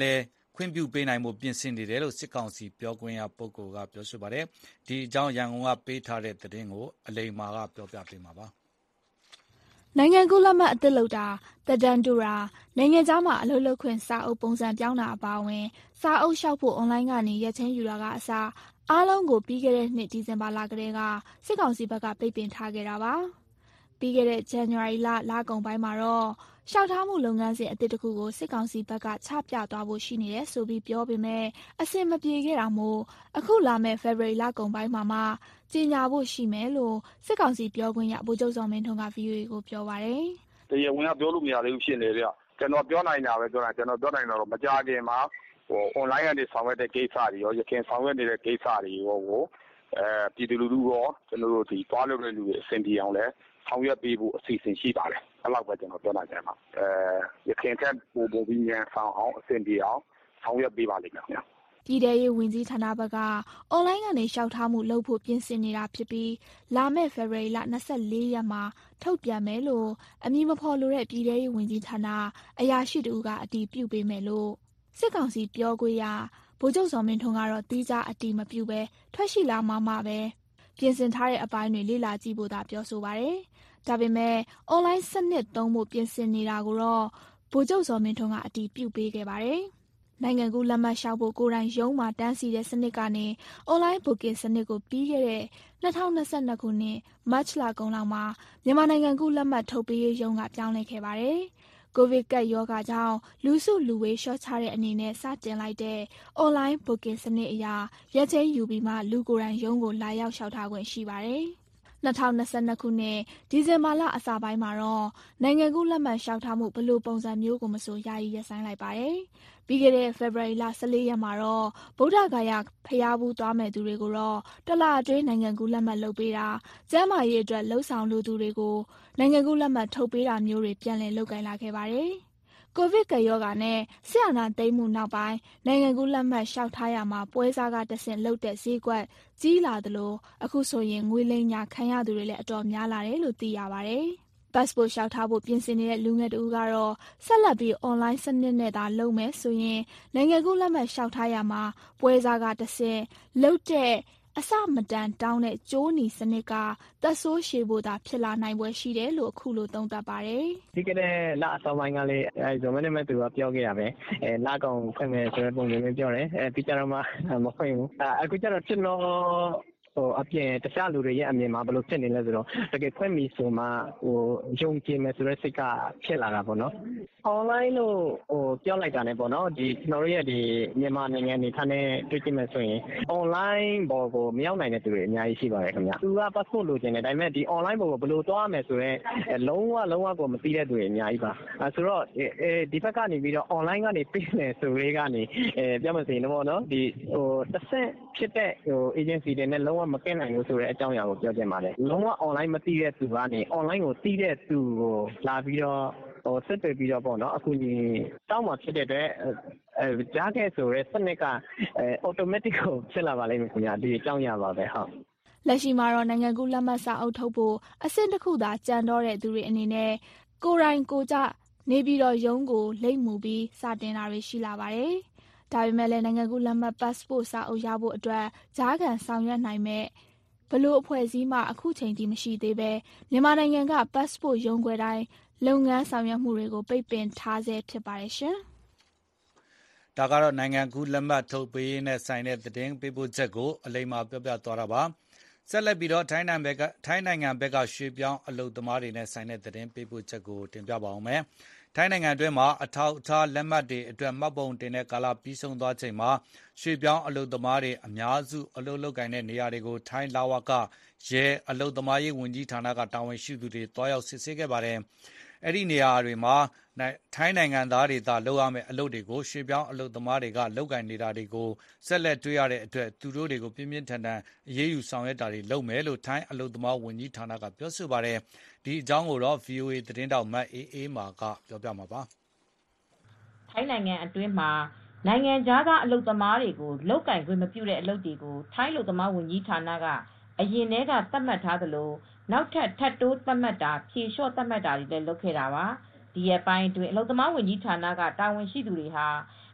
ခွင့်ပြုပေးနိုင်ဖို့ပြင်ဆင်နေတယ်လို့စစ်ကောင်စီပြောခွင့်ရပုဂ္ဂိုလ်ကပြောဆိုပါတယ်။ဒီအကြောင်းရန်ကုန်ကပေးထားတဲ့သတင်းကိုအလိမ္မာကပြောပြပေးမှာပါ။နိုင်ငံကူးလက်မှတ်အသစ်လုပ်တာတက်တန်းတူတာနိုင်ငံခြားမှာအလုပ်လုပ်ခွင့်စာအုပ်ပုံစံပြောင်းတာအပါအဝင်စာအုပ်လျှောက်ဖို့အွန်လိုင်းကနေရက်ချင်းယူတာကအစားအားလုံးကိုပြီးခဲ့တဲ့နှစ်ဒီဇင်ဘာလကတည်းကစစ်ကောင်စီဘက်ကပိတ်ပင်ထားခဲ့တာပါ။ပြီးခဲ့တဲ့ဇန်နဝါရီလကုန်ပိုင်းမှာတော့လျှောက်ထားမှုလုပ်ငန်းစဉ်အသစ်တစ်ခုကိုစစ်ကောင်စီဘက်ကချပြသွားဖို့ရှိနေတယ်ဆိုပြီးပြောပေမဲ့အဆင်မပြေခဲ့တာမို့အခုလာမဲ့ဖေဖော်ဝါရီလကုန်ပိုင်းမှာမှကြေညာဖို့ရှိမယ်လို့စစ်ကောင်စီပြောခွင့်ရဗိုလ်ချုပ်စောမင်းထွန်းက VOA ကိုပြောပါတယ်။တရားဝင်ကပြောလို့မရသေးဘူးဖြစ်နေဗျ။ကျွန်တော်ပြောနိုင်တာပဲပြောတာကျွန်တော်ပြောနိုင်တော့မကြခင်မှာonline ကနေဆောင်ရွက်တဲ့ကိစ္စတွေရောရခင်ဆောင်ရွက်နေတဲ့ကိစ္စတွေရောကိုပြည်သူလူထုရောကျွန်တော်တို့ဒီသွားလုပ်တဲ့လူတွေအဆင်ပြေအောင်လဲဆောင်ရွက်ပေးဖို့အစီအစဉ်ရှိပါတယ်။အဲ့လောက်ပဲကျွန်တော်ပြောနိုင်တယ်မှာရခင်ထက်ပိုပြီးမြန်ဆောင်အောင်အဆင်ပြေအောင်ဆောင်ရွက်ပေးပါလိမ့်မယ်ခင်ဗျာ။ပြည်ထရေးဝန်ကြီးဌာနဘက်ကအွန်လိုင်းကနေလျှောက်ထားမှုလုပ်ဖို့ပြင်ဆင်နေတာဖြစ်ပြီးလာမယ့်ဖေဖော်ဝါရီလ24ရက်မှာထုတ်ပြန်မယ်လို့အမည်မဖော်လိုတဲ့ပြည်ထရေးဝန်ကြီးဌာနအရာရှိတူကအတည်ပြုပေးမယ်လို့စစ်ကောင်စီပြောခွင့်ရဗိုလ်ချုပ်စောမင်းထွန်းကတော့တီးခြားအတည်မပြုဘဲထွက်ရှိလာမှပဲပြင်ဆင်ထားတဲ့အပိုင်းတွေလေ့လာကြည့်ဖို့သာပြောဆိုပါတယ်။ဒါပေမဲ့အွန်လိုင်းစနစ်သုံးဖို့ပြင်ဆင်နေတာကိုတော့ဗိုလ်ချုပ်စောမင်းထွန်းကအတည်ပြုပေးခဲ့ပါတယ်။နိုင်ငံကူးလက်မှတ်လျှောက်ဖို့ကိုယ်တိုင်ရုံးမှာတန်းစီတဲ့စနစ်ကနေအွန်လိုင်းဘွတ်ကင်စနစ်ကိုပြီးခဲ့တဲ့2022ခုနှစ်မတ်လကုန်လောက်မှာမြန်မာနိုင်ငံကူးလက်မှတ်ထုတ်ပေးရေးရုံးကပြောင်းလဲခဲ့ပါတယ်။ကိုဗစ်ကပ်ရောဂါကြောင့်လူစုလူဝေးလျှော့ချတဲ့အနေနဲ့စတင်လိုက်တဲ့အွန်လိုင်းဘွတ်ကင်စနစ်အရရက်ချင်းယူပြီးမှလူကိုယ်တိုင်ရုံးကိုလာရောက်လျှောက်ထားခွင့်ရှိပါတယ်။2022ခုနှစ်ဒီဇင်ဘာလအစပိုင်းမှာတော့နိုင်ငံကူးလက်မှတ်လျှောက်ထားမှုဘယ်လိုပုံစံမျိုးကိုမဆိုယာယီရပ်ဆိုင်းလိုက်ပါတယ်။ပြီးခဲ့တဲ့ဖေဖော်ဝါရီလ14ရက်မှာတော့ဗုဒ္ဓဂါယဖျားဘူးသွားမဲ့သူတွေကိုတော့တလအတွင်းနိုင်ငံကူးလက်မှတ်လုပ်ပေးတာကျန်းမာရေးအတွက်လှုပ်ဆောင်လူသူတွေကိုနိုင်ငံကူးလက်မှတ်ထုတ်ပေးတာမျိုးတွေပြန်လည်လုပ်ကိုင်လာခဲ့ပါတယ်။ကိုဗစ်ကပ်ရောဂါနဲ့ဆရာနာသိမ်းမှုနောက်ပိုင်းနိုင်ငံကူးလက်မှတ်လျှောက်ထားရမှာပွဲစားကတဆင့်လုပ်တဲ့ဈေးကွက်ကြီးလာသလိုအခုဆိုရင်ငွေလိမ်ညာခံရသူတွေလည်းအတော်များလာတယ်လို့သိရပါတယ်။ passport လျှောက်ထားဖို့ပြင်ဆင်နေတဲ့လူငယ်တဦးကတော့ဆက်လက်ပြီး online စနစ်နဲ့သာလုပ်မယ်ဆိုရင်နိုင်ငံကူးလက်မှတ်လျှောက်ထားရမှာပွဲစားကတဆင့်လုပ်တဲ့အစမတန်တောင်းတဲ့ကျိုးနီစနစ်ကသက်ဆိုးရှည်ဖို့သာဖြစ်လာနိုင်ပွဲရှိတယ်လို့အခုလိုသုံးသပ်ပါတယ်။ဒီကနေ့လအစောပိုင်းကလေးဇော်မင်းနဲ့သူကပြောခဲ့ရပဲလကောင်ဖွင့်မယ်ဆိုတဲ့ပုံစံမျိုးပြောတယ်ပြီးကြတော့မှမဖွင့်ဘူးအခုကျတော့ကျွန်တော်အပြင်တခြားလူတွေရဲ့အမြင်မှာဘယ်လိုဖြစ်နေလဲဆိုတော့တကယ်ဖွင့်ပြီဆိုမှယုံကြည်မယ်ဆိုတဲ့စိတ်ကဖြစ်လာတာပေါ့နော်။ online လို့ပြောလိုက်တာနဲ့ပေါ့နော်ဒီကျွန်တော်တို့ရဲ့ဒီမြန်မာနိုင်ငံနေထိုင်တဲ့တွေ့ကြည့်မယ်ဆိုရင် online ဘော်ကိုမရောက်နိုင်တဲ့သူတွေအများကြီးရှိပါတယ်ခင်ဗျ။သူက passport လိုချင်တယ်ဒါပေမဲ့ဒီ online ဘော်ကိုဘယ်လိုသွားရမယ်ဆိုတော့လုံးဝကိုမသိတဲ့သူတွေအများကြီးပါ။ဆိုတော့ဒီဘက်ကနေပြီးတော့ online ကနေပြင်မယ်ဆိုလေးကနေပြောမယ်ဆိုရင်တော့နော်ဒီတစ်ဆင့်ဖြစ်တဲ့agency တွေနဲ့လုံးဝမကင်းနိုင်ဘူးဆိုတဲ့အကြောင်းအရာကိုပြောချင်ပါတယ်။လုံးဝ online မသိတဲ့သူကနေ online ကိုသိတဲ့သူကိုလာပြီးတော့ဆက်သွယ်ပြီးတော့ပေါ့နော်အခုညီတောင်းမှဖြစ်တဲ့အတွက်ကြားခဲ့ဆိုရဲစနစ်ကautomatic ကိုဖြစ်လာပါလိမ့်မယ်ခင်ဗျာဒီအကြောင်းအရာပါပဲဟုတ်လက်ရှိမှာတော့နိုင်ငံကူးလက်မှတ်စာအုပ်ထုတ်ဖို့အဆင့်တစ်ခုသာကြံတော့တဲ့သူတွေအနေနဲ့ကိုယ်တိုင်ကိုကြနေပြီးတော့ရုံးကိုလိမ့်မှုပြီးစတင်တာတွေရှိလာပါတယ်ဒါပေမဲ့လည်းနိုင်ငံကူးလက်မှတ် passport စာအုပ်ရဖို့အတွက်ကြားခံဆောင်ရွက်နိုင်မဲ့ဘလို့အဖွဲ့အစည်းမှအခုချိန်ထိမရှိသေးပဲမြန်မာနိုင်ငံက passport ရုံးခွဲတိုင်းလုပ်ငန်းဆောင်ရွက်မှုတွေကိုပိတ်ပင်ထားဆဲဖြစ်ပါတယ်ရှင်။ဒါကတော့နိုင်ငံကူးလက်မှတ်ထုတ်ပေးရေးနဲ့ဆိုင်တဲ့သတင်းပေးပို့ချက်ကိုအလိမ္မာပြောပြသွားတာပါ။ဆက်လက်ပြီးတော့ထိုင်းနိုင်ငံဘက်ကရွှေပြောင်းအလုပ်သမားတွေနဲ့ဆိုင်တဲ့သတင်းပေးပို့ချက်ကိုတင်ပြပါအောင်မယ်။ထိုင်းနိုင်ငံအတွင်းမှာအထောက်အထားလက်မှတ်တွေအတွက်မှတ်ပုံတင်တဲ့ကာလပြီးဆုံးသွားချိန်မှာရွှေပြောင်းအလုပ်သမားတွေအများစုအလုပ်လုပ်ကိုင်တဲ့နေရာတွေကိုထိုင်းလာဝကရဲအလုပ်သမားရေးဝန်ကြီးဌာနကတာဝန်ရှိသူတွေတွားရောက်စစ်ဆေးခဲ့ပါတယ်။အဲ့ဒီနေရာတွေမှာထိုင်းနိုင်ငံသားတွေသာလုပ်ရမယ့်အလုပ်တွေကိုရွှေပြောင်းအလုပ်သမားတွေကလုပ်ကိုင်နေတာတွေကိုဆက်လက်တွေ့ရတဲ့အတွက်သူတို့တွေကိုပြင်းပြင်းထန်ထန်အရေးယူဆောင်ရွက်တာတွေလုပ်မယ်လို့ထိုင်းအလုပ်သမားဝန်ကြီးဌာနကပြောဆိုပါတယ်။ဒီအကြောင်းကိုတော့ VOA သတင်းတောက်မတ်အေးမာကပြောပြမှာပါ။ထိုင်းနိုင်ငံအတွင်းမှာနိုင်ငံခြားသားအလုပ်သမားတွေကိုလုပ်ကိုင်ခွင့်မပြုတဲ့အလုပ်တွေကိုထိုင်းအလုပ်သမားဝန်ကြီးဌာနကအရင်တည်းကသတ်မှတ်ထားသလိုနောက်ထပ်တိုးသတ်မှတ်တာဖြေလျှော့သတ်မှတ်တာတွေလည်းလုပ်ခဲ့တာပါဒီရက်ပိုင်းအတွင်းအလုပ်သမားဝန်ကြီးဌာနကတာဝန်ရှိသူတွေဟာ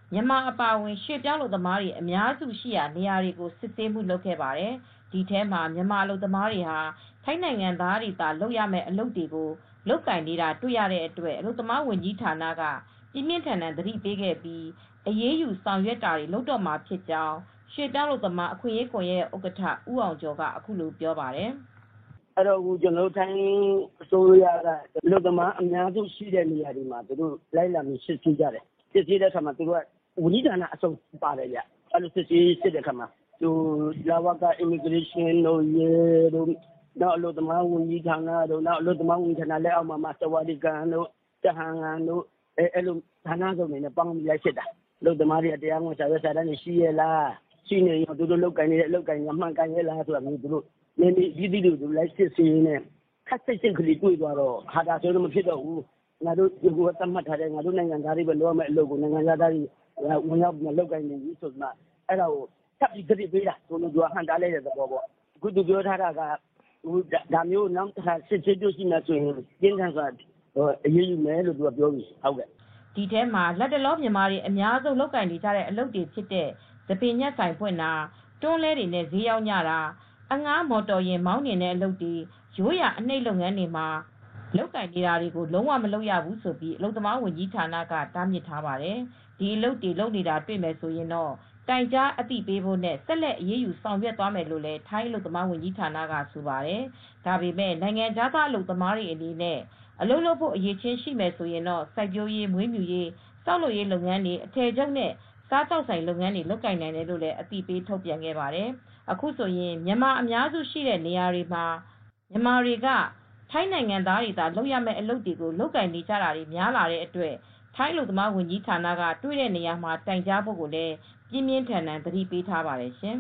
မြန်မာအပါအဝင်ရွှေ့ပြောင်းအလုပ်သမားတွေအများစုရှိရာနေရာတွေကိုစစ်ဆေးမှုလုပ်ခဲ့ပါတယ်။ဒီထဲမှာမြန်မာအလုပ်သမားတွေဟာထိုင်းနိုင်ငံသားတွေသာလုပ်ရမယ့်အလုပ်တွေကိုလုပ်ကိုင်နေတာတွေ့ရတဲ့အတွက်အလုပ်သမားဝန်ကြီးဌာနကပြင်းပြင်းထန်ထန်သတိပေးခဲ့ပြီးအရေးယူဆောင်ရွက်တာတွေလုပ်တော့မှာဖြစ်ကြောင်းရွှေ့ပြောင်းအလုပ်သမားအခွင့်အရေးကွန်ရက်ဥက္ကဋ္ဌဦးအောင်ကျော်ကအခုလိုပြောပါတယ်။အဲ့တော့ကျွန်တော်ထိုင်းအစိုးရကအလုပ်သမားအများစုရှိတဲ့နေရာတွေမှာသူတို့လိုက်လာပြီးစစ်ဆေးကြတယ်။စစ်ဆေးတဲ့အခါမှာသူတို့ကဝန်ကြီးဌာနအစုံပါတယ်ဗျ။အဲ့လိုစစ်ဆေးတဲ့အခါမှာသူလာဝက immigration တို့ရေတို့နောက်အလုပ်သမားဝန်ကြီးဌာနတို့နောက်အလုပ်သမားဝန်ကြီးဌာနလက်အောက်မှာစဝါဒီကန်တို့တဟန်ကန်တို့အဲ့လိုဌာနစုံတွေနဲ့ပေါင်းပြီးလိုက်စစ်တာအလုပ်သမားတွေတရားဝင်စာရွက်စာတမ်းတွေရှိရဲ့လားရှိနေရင်သူတို့လုပ်ကိုင်နေတဲ့အလုပ်ကိုင်ကမှန်ကန်ရဲ့လားဆိုတာမျိုးသူတို့နည်းနည်းဒီလိုသူလိုက်စစ်ဆေးနေခက်စိတ်ကလေးတွေ့သွားတော့ဟာဒါဆိုတော့မဖြစ်တော့ဘူးငါတို့ဒီကိုသတ်မှတ်ထားတဲ့ငါတို့နိုင်ငံသားတွေပဲလုပ်ရမယ့်အလုပ်ကိုနိုင်ငံသားတွေဝင်ရောက်ပြီးလုပ်ကိုင်နေပြီဆိုမှအဲ့ဒါကိုထပ်ပြီးကြည့်ပေးတာသူတို့ကဟန်တားလိုက်တဲ့သဘောပေါ့အခုသူပြောထားတာကဒါမျိုးနောက်တစ်ခါစစ်ဆေးတွေ့ရှိမှဆိုရင်ကျင်းထန်စွာအရေးယူမယ်လို့သူကပြောပြီးဟုတ်ကဲ့ဒီထဲမှာလက်တလောမြန်မာတွေအများဆုံးလုပ်ကိုင်နေကြတဲ့အလုပ်တွေဖြစ်တဲ့သပင်ညက်ဆိုင်ဖွင့်တာတွန်းလဲတွေနဲ့ဈေးရောက်ညတာအငှားမော်တော်ယာဉ်မောင်းနေတဲ့အလုပ်တွေရိုးရာအနှိပ်လုပ်ငန်းတွေမှာလုပ်ကိုင်နေတာတွေကိုလုံးဝမလုပ်ရဘူးဆိုပြီးအလုပ်သမားဝန်ကြီးဌာနကတားမြစ်ထားပါတယ်ဒီအလုပ်တွေလုပ်နေတာတွေ့မယ်ဆိုရင်တော့တိုင်ကြားအသိပေးဖို့နဲ့ဆက်လက်အရေးယူဆောင်ရွက်သွားမယ်လို့လည်းထိုင်းအလုပ်သမားဝန်ကြီးဌာနကဆိုပါတယ်ဒါပေမဲ့နိုင်ငံခြားသားအလုပ်သမားတွေအနေနဲ့အလုပ်လုပ်ဖို့အရေးချင်းရှိမယ်ဆိုရင်တော့စိုက်ပျိုးရေးမွေးမြူရေးစောက်လုပ်ရေးလုပ်ငန်းတွေအထည်ချုပ်နဲ့စားတောက်ဆိုင်လုပ်ငန်းတွေလုပ်ကိုင်နိုင်တယ်လို့လည်းအသိပေးထုတ်ပြန်ခဲ့ပါတယ်အခုဆိုရင်မြန်မာအများစုရှိတဲ့နေရာတွေမှာမြန်မာတွေကထိုင်းနိုင်ငံသားတွေသာလုပ်ရမယ့်အလုပ်တွေကိုလုပ်ကိုင်နေကြတာတွေများလာတဲ့အတွက်ထိုင်းအလုပ်သမားဝန်ကြီးဌာနကတွေ့တဲ့နေရာမှာတိုင်ကြားဖို့ကိုလည်းပြင်းပြင်းထန်ထန်သတိပေးထားပါတယ်ရှင်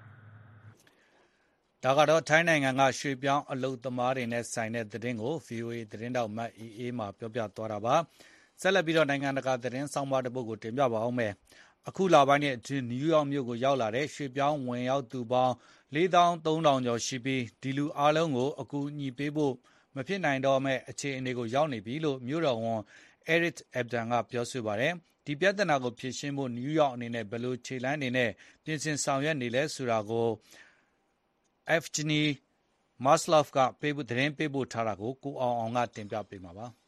။ဒါကတော့ထိုင်းနိုင်ငံကရွှေ့ပြောင်းအလုပ်သမားတွေနဲ့ဆိုင်တဲ့သတင်းကို VOA သတင်းတောက်မတ်အေးမှပြောပြသွားတာပါ။ဆက်လက်ပြီးတော့နိုင်ငံတကာသတင်းဆောင်ပါတပုတ်ကိုတင်ပြပါအောင်မယ်။အခုလပိုင်းနဲ့အတွင်းနယူးယောက်မြို့ကိုရောက်လာတဲ့ရွှေ့ပြောင်းဝင်ရောက်သူပေါင်း4,300 ကျော်ရှိပြီးဒီလူအားလုံးကိုအကူအညီပေးဖို့မဖြစ်နိုင်တော့မဲ့အခြေအနေကိုရောက်နေပြီလို့မြို့တော်ဝန် Eric Abdan ကပြောဆိုပါတယ်။ဒီပြဿနာကိုဖြေရှင်းဖို့နယူးယောက်အနေနဲ့ဘယ်လိုခြေလှမ်းတွေနဲ့ပြင်ဆင်ဆောင်ရွက်နေလဲဆိုတာကို Evgeny Maslov ကသတင်းပေးပို့ထားတာကိုကိုအောင်ကတင်ပြပေးမှာပါ။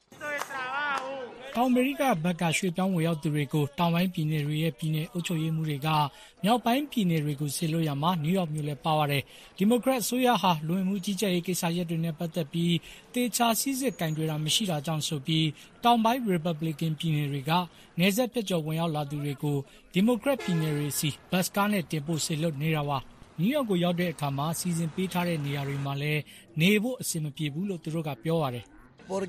တောင်အမေရိကဘက်ကရွှေ့ပြောင်းဝင်ရောက်သူတွေကိုတောင်ပိုင်းပြည်နယ်တွေရဲ့ပြည်နယ်အုပ်ချုပ်ရေးမှူးတွေကမြောက်ပိုင်းပြည်နယ်တွေကိုဆေလွတ်ရမှာနယူးယောက်မြို့လည်းပါပါတယ်။ဒီမိုကရက်အစိုးရဟာလူဝင်မှုကြီးကြပ်ရေးကိစ္စရပ်တွေနဲ့ပတ်သက်ပြီးတေချာစီစစ်ကင်တွယ်တာမရှိတာကြောင့်ဆိုပြီးတောင်ပိုင်း Republican ပြည်နယ်တွေကနယ်စပ်ဖြတ်ကျော်ဝင်ရောက်လာသူတွေကိုဒီမိုကရက်ပြည်နယ်တွေစီဘတ်စကားနဲ့တင်ပို့ဆေလွတ်နေတာပါ။နယူးယောက်ကိုရောက်တဲ့အခါမှာစီစဉ်ပေးထားတဲ့နေရာတွေမှာလည်းနေဖို့အဆင်မပြေဘူးလို့သူတို့ကပြောပါတယ်။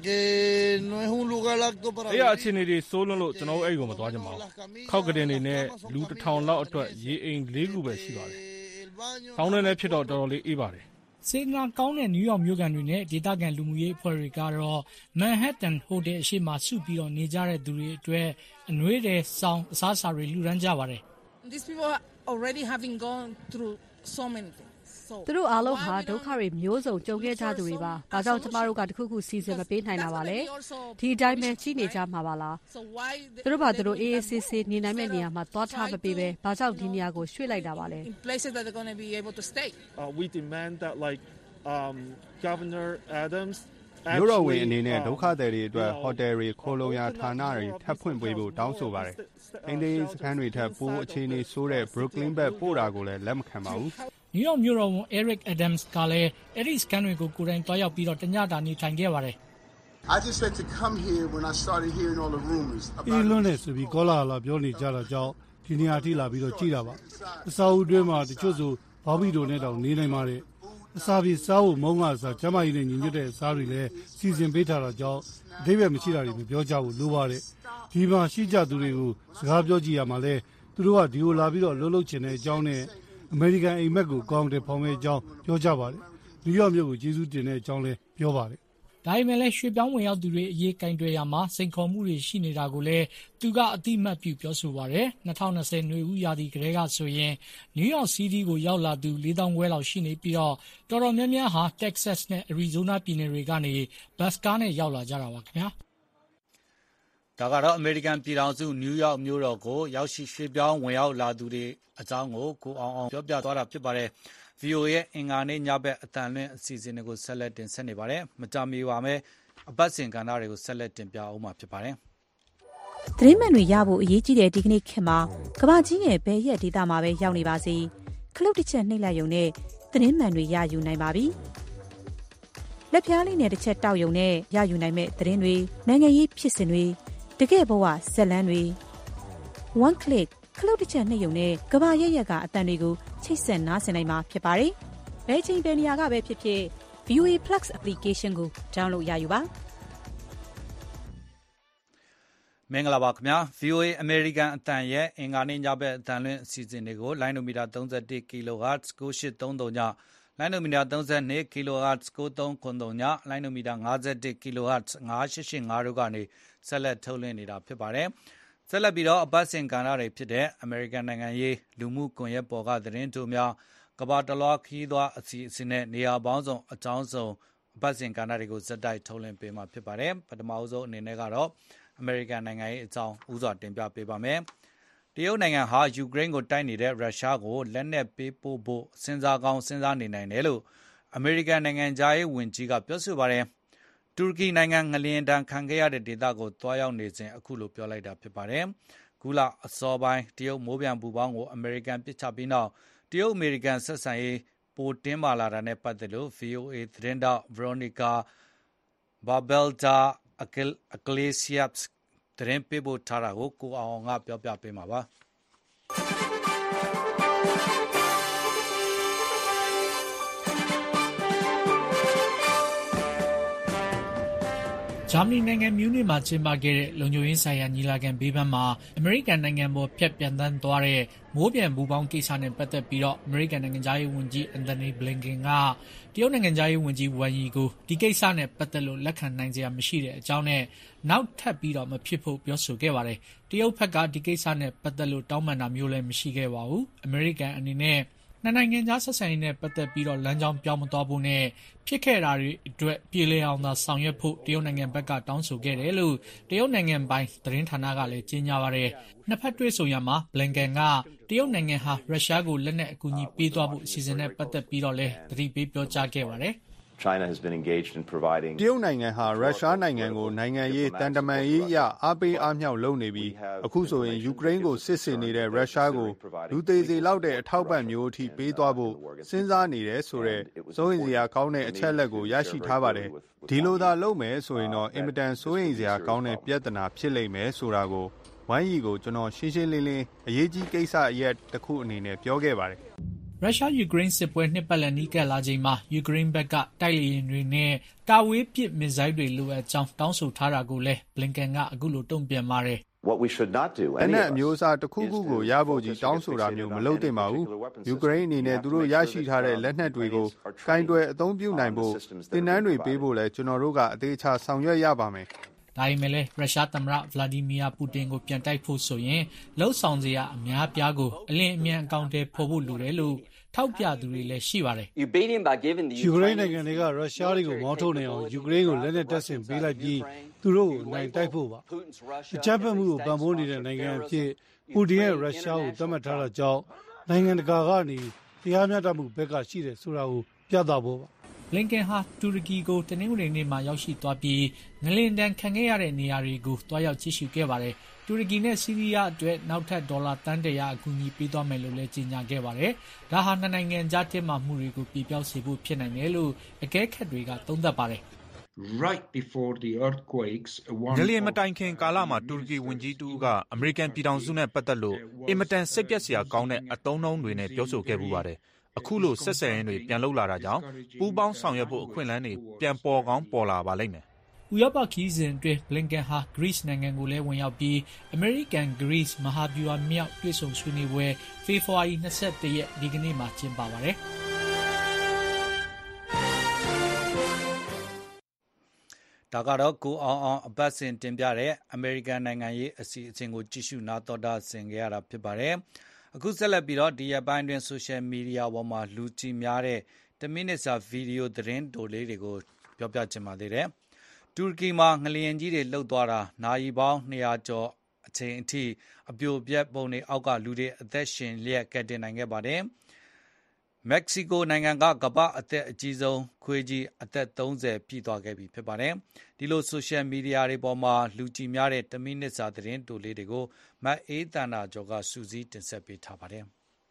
အဲ့ရအခြေအနေတွေစိုးလွန်းလို့ကျွန်တော်အဲ့ကိုမသွားကြပါဘူး။ခောက်ကတင်နေနဲ့လူ 1,000 လောက်အတွက်ရေအိမ်4ခုပဲရှိပါတယ်။ဆောင်းနေလည်းဖြစ်တော့တော်တော်လေးအေးပါတယ်။စေနာကောင်းတဲ့နယူးယောက်မြို့ကန်တွေနဲ့ဒေသခံလူမှုရေးအဖွဲ့တွေကတော့ Manhattan Hotel အရှိမစုပြီးတော့နေကြတဲ့သူတွေအတွက်အနွေးတယ်စောင်းအစားအစာတွေလှူဒန်းကြပါတယ်။ These people are already having gone through so many things. သူတို့အားလုံးဟာဒုက္ခတွေမျိုးစုံကြုံခဲ့ကြသူတွေပါ။ဒါကြောင့်ကျမတို့ကတခုခုစီစဉ်မပေးနိုင်တာပါလေ။ဒီအတိုင်းပဲကြီးနေကြမှာပါလား။သူတို့ဘာသူတို့အေးအေးဆေးဆေးနေနိုင်တဲ့နေရာမှာသွားထားမပေးပဲဘာကြောင့်ဒီနေရာကိုရွှေ့လိုက်တာပါလဲ။ We demand that like Governor Adams မြို့တော်ဝင်အနေနဲ့ဒုက္ခသည်တွေအတွက်ဟိုတယ်တွေခိုလုံရာဌာနတွေထပ်ဖွင့်ပေးဖို့တောင်းဆိုပါတယ်။အင်းဒီစခန်းတွေထပ်ပိုးအခြေအနေဆိုးတဲ့ Brooklyn ဘက်ပို့တာကိုလည်းလက်မခံပါဘူး။နယူးယောက်မြို့တော်ဝန် Eric Adams ကလည်းအဲ့ဒီစခန်းတွေကိုကိုယ်တိုင်တွားရောက်ပြီးတော့တညတာနေထိုင်ခဲ့ပါတယ်။ I just had to come here when I started hearing all the rumors. အေးလွန်းနေဆိုပြီးကောလာလာပြောနေကြတာကြောင့်ဒီနေရာထိလာပြီးတော့ကြည်တာပါ။အစာအုပ်တွင်းမှာတချို့ဆိုဘော်ဘီတိုနဲ့တောင်နေနိုင်ပါတယ်။အစာပြေစားဖို့မုန်းကအစားကျမကြီးနဲ့ညီညွတ်တဲ့အစားတွေလည်းစီစဉ်ပေးထားတာကြောင့်အသေးပဲမရှိတာတွေမပြောကြဘူးလိုပါတယ်။ဒီမှာရှိကြသူတွေကိုစကားပြောကြည့်ရမှာလဲသူတို့ကဒီကိုလာပြီးတော့လှုပ်လှုပ်ချင်တဲ့အကြောင်းနဲ့အမေရိကန်အိမ်မက်ကိုကောင်းတဲ့ဖောင်မဲ့အကြောင်းပြောကြပါတယ်။နယူးယောက်မြို့ကိုကျေးဇူးတင်တဲ့အကြောင်းလည်းပြောပါတယ်။ဒါပေမဲ့လည်းရွှေ့ပြောင်းဝင်ရောက်သူတွေအရေးကင်တွယ်ရမှာစိန်ခေါ်မှုတွေရှိနေတာကိုလည်းသူကအတိအမှတ်ပြုပြောဆိုပါတယ်။2020နွေဦးရာသီကလေးကဆိုရင်နယူးယောက်စီးတီးကိုရောက်လာသူ4,000 ခွဲလောက်ရှိနေပြီးတော့တော်တော်များများဟာ Texas နဲ့ Arizona ပြည်နယ်တွေကနေဘတ်စကားနဲ့ရောက်လာကြတာပါခင်ဗျာ။ဒါကတော့အမေရိကန်ပြည်ထောင်စုနယူးယောက်မြို့တော်ကိုရောက်ရှိရွှေ့ပြောင်းဝင်ရောက်လာသူတွေအကြောင်းကိုကိုအောင်ပြောပြသွားတာဖြစ်ပါတယ်။ VOA ရဲ့အင်္ဂါနေ့ညဘက်အတန်လွင့်အစီအစဉ်တွေကိုဆက်လက်တင်ဆက်နေပါတယ်။မကြမီပါမယ်အပတ်စဉ်ကဏ္ဍတွေကိုဆက်လက်တင်ပြအောင်မှာဖြစ်ပါတယ်။သတင်းမှန်တွေရဖို့အရေးကြီးတဲ့ဒီကနေ့ခေတ်မှာကမ္ဘာကြီးရဲ့ဘယ်ရက်ဒေသမှာပဲရောက်နေပါစေခလုတ်တစ်ချက်နှိပ်လိုက်ရုံနဲ့သတင်းမှန်တွေရယူနိုင်ပါပြီ။လက်ဖျားလေးနဲ့တစ်ချက်တောက်ရုံနဲ့ရယူနိုင်မဲ့သတင်းတွေနိုင်ငံရေးဖြစ်စဉ်တွေတကယ့်ဘဝဇက်လန်းတွေ one click ခလုတ်တစ်ချက်နှိပ်ရုံနဲ့ကမ္ဘာရဲ့ရက်ကအတန်တွေကိုချိတ်ဆက်နားဆင်နိုင်မှာဖြစ်ပါတယ်။ဘယ်ချိန်ဘယ်နေရာကပဲဖြစ်ဖြစ် VOA Plus application ကို download ရယူပါမင်္ဂလာပါခင်ဗျာ VOA American အတန်ရဲ့အင်္ဂါနေ့ညဘက်အတန်လွင့်အစီအစဉ်တွေကိုလိုင်းနိုမီတာ31 kHz 9833ညလိုင်းနိုမီတာ32 kHz 9390ညလိုင်းနိုမီတာ51 kHz 9885တို့ကနေဆက်လက်ထုတ်လွှင့်နေတာဖြစ်ပါတယ်ဆက်လက်ပြီးတော့အပတ်စဉ်ကဏ္ဍတွေဖြစ်တဲ့ American နိုင်ငံရေးလူမှုကွန်ရက်ပေါ်ကသတင်းတို့များကမ္ဘာတလွှားခရီးသွားအစီအစဉ်နဲ့နေရာပေါင်းစုံအကြောင်းစုံအပတ်စဉ်ကဏ္ဍတွေကိုဇက်တိုက်ထုတ်လွှင့်ပေးမှာဖြစ်ပါတယ်ပထမဆုံးအနေနဲ့ကတော့အမေရိကန်နိုင်ငံရဲ့အကြောင်းဥစွာတင်ပြပေးပါမယ်။တရုတ်နိုင်ငံဟာယူကရိန်းကိုတိုက်နေတဲ့ရုရှားကိုလက်နက်ပေးပို့ဖို့စဉ်းစားကောင်းစဉ်းစားနေနိုင်တယ်လို့အမေရိကန်နိုင်ငံသားရေးဝန်ကြီးကပြောဆိုပါတယ်။တူရကီနိုင်ငံငလျင်တန်းခံခဲ့ရတဲ့ဒေသကိုတွားရောက်နေစဉ်အခုလိုပြောလိုက်တာဖြစ်ပါတယ်။ကူလာအစောပိုင်းတရုတ်မိုးပြန်ပူပေါင်းကိုအမေရိကန်ပစ်ချပြီးနောက်တရုတ်အမေရိကန်ဆက်ဆံရေးပိုတင်းမာလာတာနဲ့ပတ်သက်လို့ VOA သတင်းတောက် Veronica Balderas Iglesias သတင်းပေးပို့ထားတာကိုကိုအောင်ကပြောပြပေးမှာပါဂျာမနီနိုင်ငံမြူးနစ်မှာကျင်းပခဲ့တဲ့လုံခြုံရေးဆိုင်ရာညီလာခံဘေးပန်းမှာအမေရိကန်နိုင်ငံပေါ်ဖြတ်ပြန်တန်းသွားတဲ့မိုးပြန်ပူပေါင်းကိစ္စနဲ့ပတ်သက်ပြီးတော့အမေရိကန်နိုင်ငံသားရေးဝန်ကြီးအန်တိုနီဘလင်ကန်ကတရုတ်နိုင်ငံသားရေးဝန်ကြီးဝမ်ယီကိုဒီကိစ္စနဲ့ပတ်သက်လို့လက်ခံနိုင်စရာမရှိတဲ့အကြောင်းနဲ့နောက်ထပ်ပြီးတော့မဖြစ်ဖို့ပြောဆိုခဲ့ပါတယ်။တရုတ်ဘက်ကဒီကိစ္စနဲ့ပတ်သက်လို့တောင်းပန်တာမျိုးလည်းမရှိခဲ့ပါဘူး။အမေရိကန်အနေနဲ့နှစ်နိုင်ငံကြားဆက်ဆံရေးနဲ့ပတ်သက်ပြီးတော့လမ်းကြောင်းပြောင်းမသွားဖို့နဲ့ဖြစ်ခဲ့တာတွေအတွက်ပြည်လည်အောင်သာဆောင်ရွက်ဖို့တရုတ်နိုင်ငံဘက်ကတောင်းဆိုခဲ့တယ်လို့တရုတ်နိုင်ငံပိုင်းသတင်းဌာနကလည်းကြေညာပါတယ်။နှစ်ဖက်တွေ့ဆုံရမှာဘလင်ကန်ကတရုတ်နိုင်ငံဟာရုရှားကိုလက်နက်အကူအညီပေးသွားဖို့အစီအစဉ်နဲ့ပတ်သက်ပြီးတော့လည်းသတိပေးပြောကြားခဲ့ပါတယ်။ China has been engaged in providing တရုတ်နိုင်ငံဟာရုရှားနိုင်ငံကိုနိုင်ငံရေးတန်တမာရေးအရအားပေးအားမြောက်လုပ်နေပြီးအခုဆိုရင်ယူကရိန်းကိုစစ်ဆင်နေတဲ့ရုရှားကိုလူသေးစေလောက်တဲ့အထောက်ပံ့မျိုးအထိပေးသွားဖို့စဉ်းစားနေတယ်ဆိုတော့စိုးရိမ်စရာကောင်းတဲ့အချက်လက်ကိုရရှိထားပါတယ်ဒီလိုသာလုပ်မယ်ဆိုရင်တော့အင်မတန်စိုးရိမ်စရာကောင်းတဲ့ပြဿနာဖြစ်လိမ့်မယ်ဆိုတာကိုဝမ်ယီကိုကျွန်တော်ရှင်းရှင်းလင်းလင်းအရေးကြီးကိစ္စအရက်တစ်ခုအနေနဲ့ပြောခဲ့ပါတယ်ရုရှားယူကရိန်းစစ်ပွဲနှစ်ပတ်လည်နီးကပ်လာချိန်မှာယူကရိန်းဘက်ကတိုက်လေယာဉ်တွေနဲ့တာဝေးပစ်မစ်ဇိုင်းတွေလိုအပ်ကြောင်းတောင်းဆိုထားတာကိုလည်းဘလင်ကန်ကအခုလိုတုံ့ပြန်ပါတယ် What we should not do အဲ့နဲ့အမျိုးအစားတစ်ခုခုကိုရဖို့ကြီးတောင်းဆိုတာမျိုးမလုပ်သင့်ပါဘူးယူကရိန်းအနေနဲ့သူတို့ရရှိထားတဲ့လက်နက်တွေကိုကင်တွယ်အသုံးပြုနိုင်ဖို့သင်တန်းတွေပေးဖို့လဲကျွန်တော်တို့ကအသေးချာဆောင်ရွက်ရပါမယ်ဒါပေမဲ့လည်းရုရှားသမ္မတဗလာဒီမီယာပူတင်ကိုပြန်တိုက်ဖို့ဆိုရင်လှုပ်ဆောင်စရာအများပြားကိုအလင်းအမြန်အကောင့်တွေဖော်ဖို့လိုတယ်လို့ထောက်ပြသူတွေလည်းရှိပါတယ်ယူကရိန်းနိုင်ငံတွေကရုရှားတွေကိုမောင်းထုတ်နေအောင်ယူကရိန်းကိုလက်နက်တပ်ဆင်ပေးလိုက်ပြီးသူတို့ကိုနိုင်တိုက်ဖို့ပါအကြမ်းဖက်မှုကိုပံ့ပိုးနေတဲ့နိုင်ငံအဖြစ်ပူတင်ရဲ့ရုရှားကိုသတ်မှတ်ထားတာကြောင့်နိုင်ငံတကာကနေတရားမျှတမှုဘက်ကရှိတယ်ဆိုတာကိုပြသဖို့ပါဘလင်ကန်ဟာတူရကီကိုတနင်္ဂနွေနေ့မှာရောက်ရှိသွားပြီးငလင်တန်းခံခဲ့ရတဲ့နေရာတွေကိုတွားရောက်ကြည့်ရှုခဲ့ပါတယ်။တူရကီနဲ့ဆီးရီးယားအတွက်နောက်ထပ်ဒေါ်လာတန်100အကူအညီပေးသွားမယ်လို့လည်းကြေညာခဲ့ပါတယ်။ဒါဟာနှစ်နိုင်ငံကြားတင်းမာမှုတွေကိုပြေပြောက်စေဖို့ဖြစ်နိုင်တယ်လို့အကဲခတ်တွေကသုံးသပ်ပါတယ်။ Right before the earthquakes ငလျင်မတိုင်ခင်ကာလမှာတူရကီဝန်ကြီးတူကအမေရိကန်ပြည်ထောင်စုနဲ့ပတ်သက်လို့အင်မတန်စိတ်ပျက်စရာကောင်းတဲ့အသုံးအနှုန်းတွေနဲ့ပြောဆိုခဲ့ပူပါတယ်အခုလိုဆက်ဆံရေးတွေပြန်လုပ်လာတာကြောင့်ပူးပေါင်းဆောင်ရွက်ဖို့အခွင့်အလမ်းတွေပြန်ပေါ်ကောင်းပေါ်လာပါလိမ့်မယ်ဥရောပခီးစဉ်အတွင်းဘလင်ကန်ဟာ Greece နိုင်ငံကိုလည်းဝင်ရောက်ပြီး American Greece မဟာဗျူဟာမြောက်တွေ့ဆုံဆွေးနွေးပွဲဖေဖော်ဝါရီ21ရက်ဒီကနေ့မှာကျင်းပပါတယ်ဒါကတော့ကိုအောင်အပတ်စဉ်တင်ပြတဲ့အမေရိကန်နိုင်ငံရေးအစီအစဉ်ကိုကြည့်ရှုနားတော်တာဆင်ကြရတာဖြစ်ပါတယ်အခုဆက်လက်ပြီးတော့ဒီရက်ပိုင်းတွင်ဆိုရှယ်မီဒီယာပေါ်မှာလူကြည့်များတဲ့10မိနစ်စာဗီဒီယိုသတင်းတိုလေးတွေကိုပြောပြချင်ပါသေးတယ်။ဒတူရကီမှာငလျင်ကြီးတွေလှုပ်သွားတာနာရီပေါင်း200ကျော်အချိန်အထိအပြိုပြက်ပုံတွေအောက်ကလူတွေအသက်ရှင်လျက်ကယ်တင်နိုင်ခဲ့ပါတယ်မက္ကဆီကိုနိုင်ငံကကမ္ဘာအသက်အကြီးဆုံးခွေးကြီးအသက်30ပြည့်သွားခဲ့ပြီဖြစ်ပါတယ်ဒီလိုဆိုရှယ်မီဒီယာတွေပေါ်မှာလူကြည့်များတဲ့တမိနစ်စာသတင်းတိုလေးတွေကိုမတ်အေးတန်နာကျော်ကစူးစီးတင်ဆက်ပေးထားပါတယ်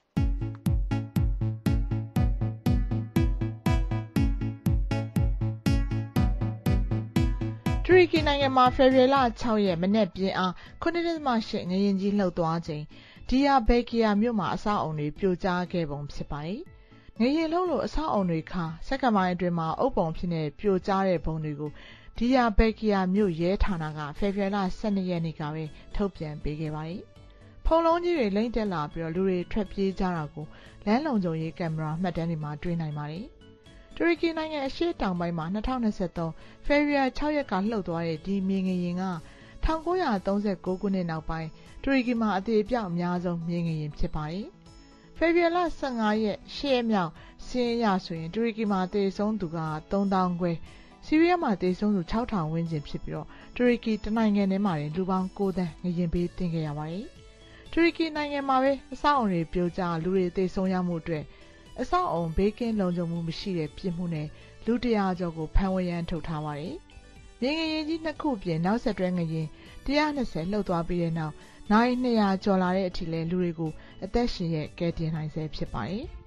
တူရကီနိုင်ငံမှာဖေဖော်ဝါရီလ6ရက်မနေ့ပြင်းအား 9.8 ငလျင်ကြီးလှုပ်သွားချိန်ဒီယာဘယ်ကီယာမြို့မှာအဆောက်အုံတွေပြိုကျခဲ့ပုံဖြစ်ပါတယ်။ငလျင်လှုပ်လို့အဆောက်အုံတွေခါစက္ကန့်ပိုင်းအတွင်းမှာအုပ်ပုံဖြစ်နေပြိုကျတဲ့ပုံတွေကိုဒီယာဘယ်ကီယာမြို့ရဲဌာနကဖေဖော်ဝါရီလ12ရက်နေ့ကပဲထုတ်ပြန်ပေးခဲ့ပါတယ်။ဖုန်းလုံးကြီးတွေလိမ့်တက်လာပြီးတော့လူတွေထွက်ပြေးကြတာကိုလမ်းလုံခြုံရေးကင်မရာမှတ်တမ်းတွေမှာတွေ့နိုင်ပါတယ်။တူရကီနိုင်ငံအရှေ့တောင်ပိုင်းမှာ2023ဖေဖော်ဝါရီ6ရက်ကလှုပ်သွားတဲ့ဒီမြေငလျင်က1939ခုနှစ်နောက်ပိုင်းတူရကီမှာအသေးအပြောက်အများဆုံးမြေငလျင်ဖြစ်ပါတယ်။ဖေဖော်ဝါရီ15ရက်10ရက်မြောက်စီးရင်ရဆိုရင်တူရကီမှာသေဆုံးသူက3000ခွဲဆီးရီးယားမှာသေဆုံးသူ6000ဝန်းကျင်ဖြစ်ပြီးတော့တူရကီတနိုင်ငံထဲမှာလူပေါင်း9သန်းငလျင်ဘေးတင်ခဲ့ရပါတယ်။တူရကီနိုင်ငံမှာပဲအဆောက်အုံတွေပြိုကျလူတွေသေဆုံးရမှုအတွက်အဆောက်အုံဘေးကင်းလုံခြုံမှုမရှိတဲ့ပြစ်မှုနဲ့လူ100ကျော်ကိုဖမ်းဝရမ်းထုတ်ထားပါတယ်။မြေငလျင်ကြီး2ခုပြင်နောက်ဆက်တွဲငလျင်120လှုပ်သွားပြီးတဲ့နောက်နိုင်200ကျော်လာတဲ့အထိလဲလူတွေကိုအသက်ရှင်ရဲ့ကယ်တင်နိုင်ဆဲဖြစ်ပါတယ်။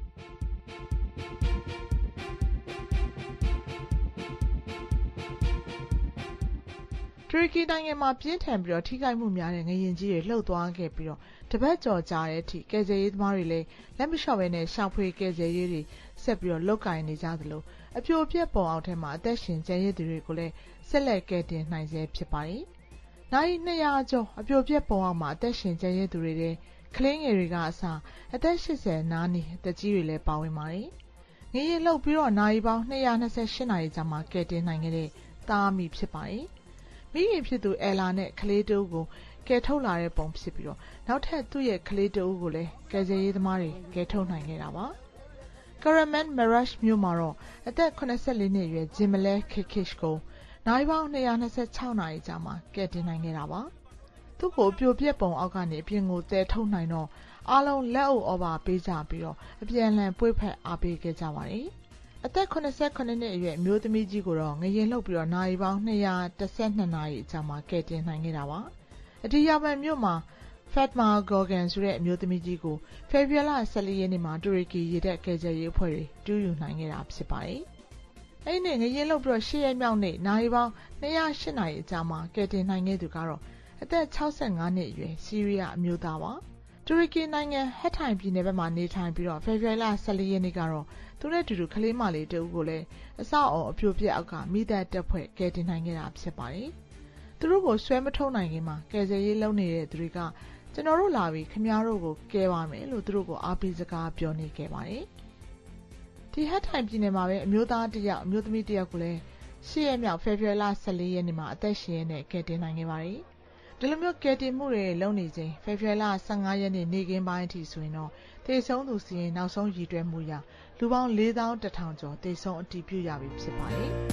တူရကီနိုင်ငံမှာပြင်းထန်ပြီးတော့ထိခိုက်မှုများတဲ့ငလျင်ကြီးတွေလှုပ်သွားခဲ့ပြီးတော့တပတ်ကျော်ကြာတဲ့အထိကယ်ဆယ်ရေးသမားတွေလည်းလက်မလျှော့ဘဲနဲ့ရှာဖွေကယ်ဆယ်ရေးတွေဆက်ပြီးတော့လုပ်ကိုင်နေကြသလိုအပြိုပြက်ပုံအောက်ထဲမှာအသက်ရှင်ကျန်ရစ်သူတွေကိုလည်းဆက်လက်ကယ်တင်နိုင်ဆဲဖြစ်ပါတယ်။နိုင်200ကျော်အပြိုပြက်ပုံအောက်မှာအသက်ရှင်ကျန်ရစ်သူတွေတဲ့ကလေးငယ်တွေကအစအသက်80နားနေအသက်ကြီးတွေလည်းပါဝင်ပါတယ်။ငလျင်လှုပ်ပြီးတော့နိုင်ပေါင်း228နာရီကြာမှကယ်တင်နိုင်ခဲ့တဲ့သားအမိဖြစ်ပါတယ်။မိခင်ဖြစ်သူအယ်လာနဲ့ကလေးတူကိုကယ်ထုတ်လာတဲ့ပုံဖြစ်ပြီးတော့နောက်ထပ်သူ့ရဲ့ကလေးတူကိုလည်းကယ်ဆယ်ရေးသမားတွေကယ်ထုတ်နိုင်ခဲ့တာပါ။ကာရမန်မရရှ်မြို့မှာတော့အသက်84နှစ်အရွယ်ဂျင်မလဲခေခစ်ကိုနိုင်ပေါင်း226နာရီကြာမှကယ်တင်နိုင်ခဲ့တာပါ။သူ့ကိုပြိုပြက်ပုံအောက်ကနေအပြင်ကိုသယ်ထုတ်နိုင်တော့အားလုံးလက်အုပ်ဩဘာပေးကြပြီးတော့အပြန်လှန်ပွေ့ဖက်အားပေးခဲ့ကြပါတယ်။အသက်89နှစ်အရွယ်အမျိုးသမီးကြီးကိုတော့ငလျင်လှုပ်ပြီးတော့နာရီပေါင်း212နာရီကြာမှကယ်တင်နိုင်ခဲ့တာပါ။အဒီယာမန်မြို့မှာဖက်မာဂေါ်ဂန်ဆိုတဲ့အမျိုးသမီးကြီးကိုဖေဖော်ဝါရီ14ရက်နေ့မှာတူရကီရေတပ်ကယ်ဆယ်ရေးအဖွဲ့တွေတူးယူနိုင်ခဲ့တာဖြစ်ပါတယ်။အဲဒီနေ့ငလျင်လှုပ်ပြီးတော့10ရက်မြောက်နေ့နာရီပေါင်း208နာရီအကြာမှာကယ်တင်နိုင်ခဲ့သူကတော့အသက်65နှစ်အရွယ်ဆီးရီးယားအမျိုးသားပါ။တူရကီနိုင်ငံဟက်ထိုင်ပြည်နယ်ဘက်မှာနေထိုင်ပြီးတော့ဖေဖော်ဝါရီ14ရက်နေ့ကတော့သူနဲ့အတူတူကလေးမလေးတဦးကိုလည်းအဆောက်အုံအပြိုပြက်အောက်ကမိသားတပ်ဖွဲ့ကယ်တင်နိုင်ခဲ့တာဖြစ်ပါတယ်။သူတို့ကိုဆွဲမထုတ်နိုင်ခင်မှာကယ်ဆယ်ရေးလုပ်နေတဲ့သူတွေကကျွန်တော်တို့လာပြီးခင်ဗျားတို့ကိုကယ်ပါမယ်လို့သူတို့ကိုအားပေးစကားပြောနေခဲ့ပါတယ်။ဒီဟက်ထိုင်ပြည်နယ်မှာပဲအမျိုးသားတစ်ယောက်အမျိုးသမီးတစ်ယောက်ကိုလည်း10ရက်မြောက်ဖေဖော်ဝါရီ14ရက်နေ့မှာအသက်ရှင်ရတဲ့ကယ်တင်နိုင်ခဲ့ပါတယ်။ဒီလိုမျိုးကယ်တင်မှုတွေလုပ်နေချိန်ဖေဖော်ဝါရီ15ရက်နေ့နေ့ကင်းပိုင်းအထိဆိုရင်တော့သေဆုံးသူစီရင်နောက်ဆုံးရည်တွဲမှုရလူပေါင်း4100ကျော်သေဆုံးအတည်ပြုရပြီဖြစ်ပါတယ်။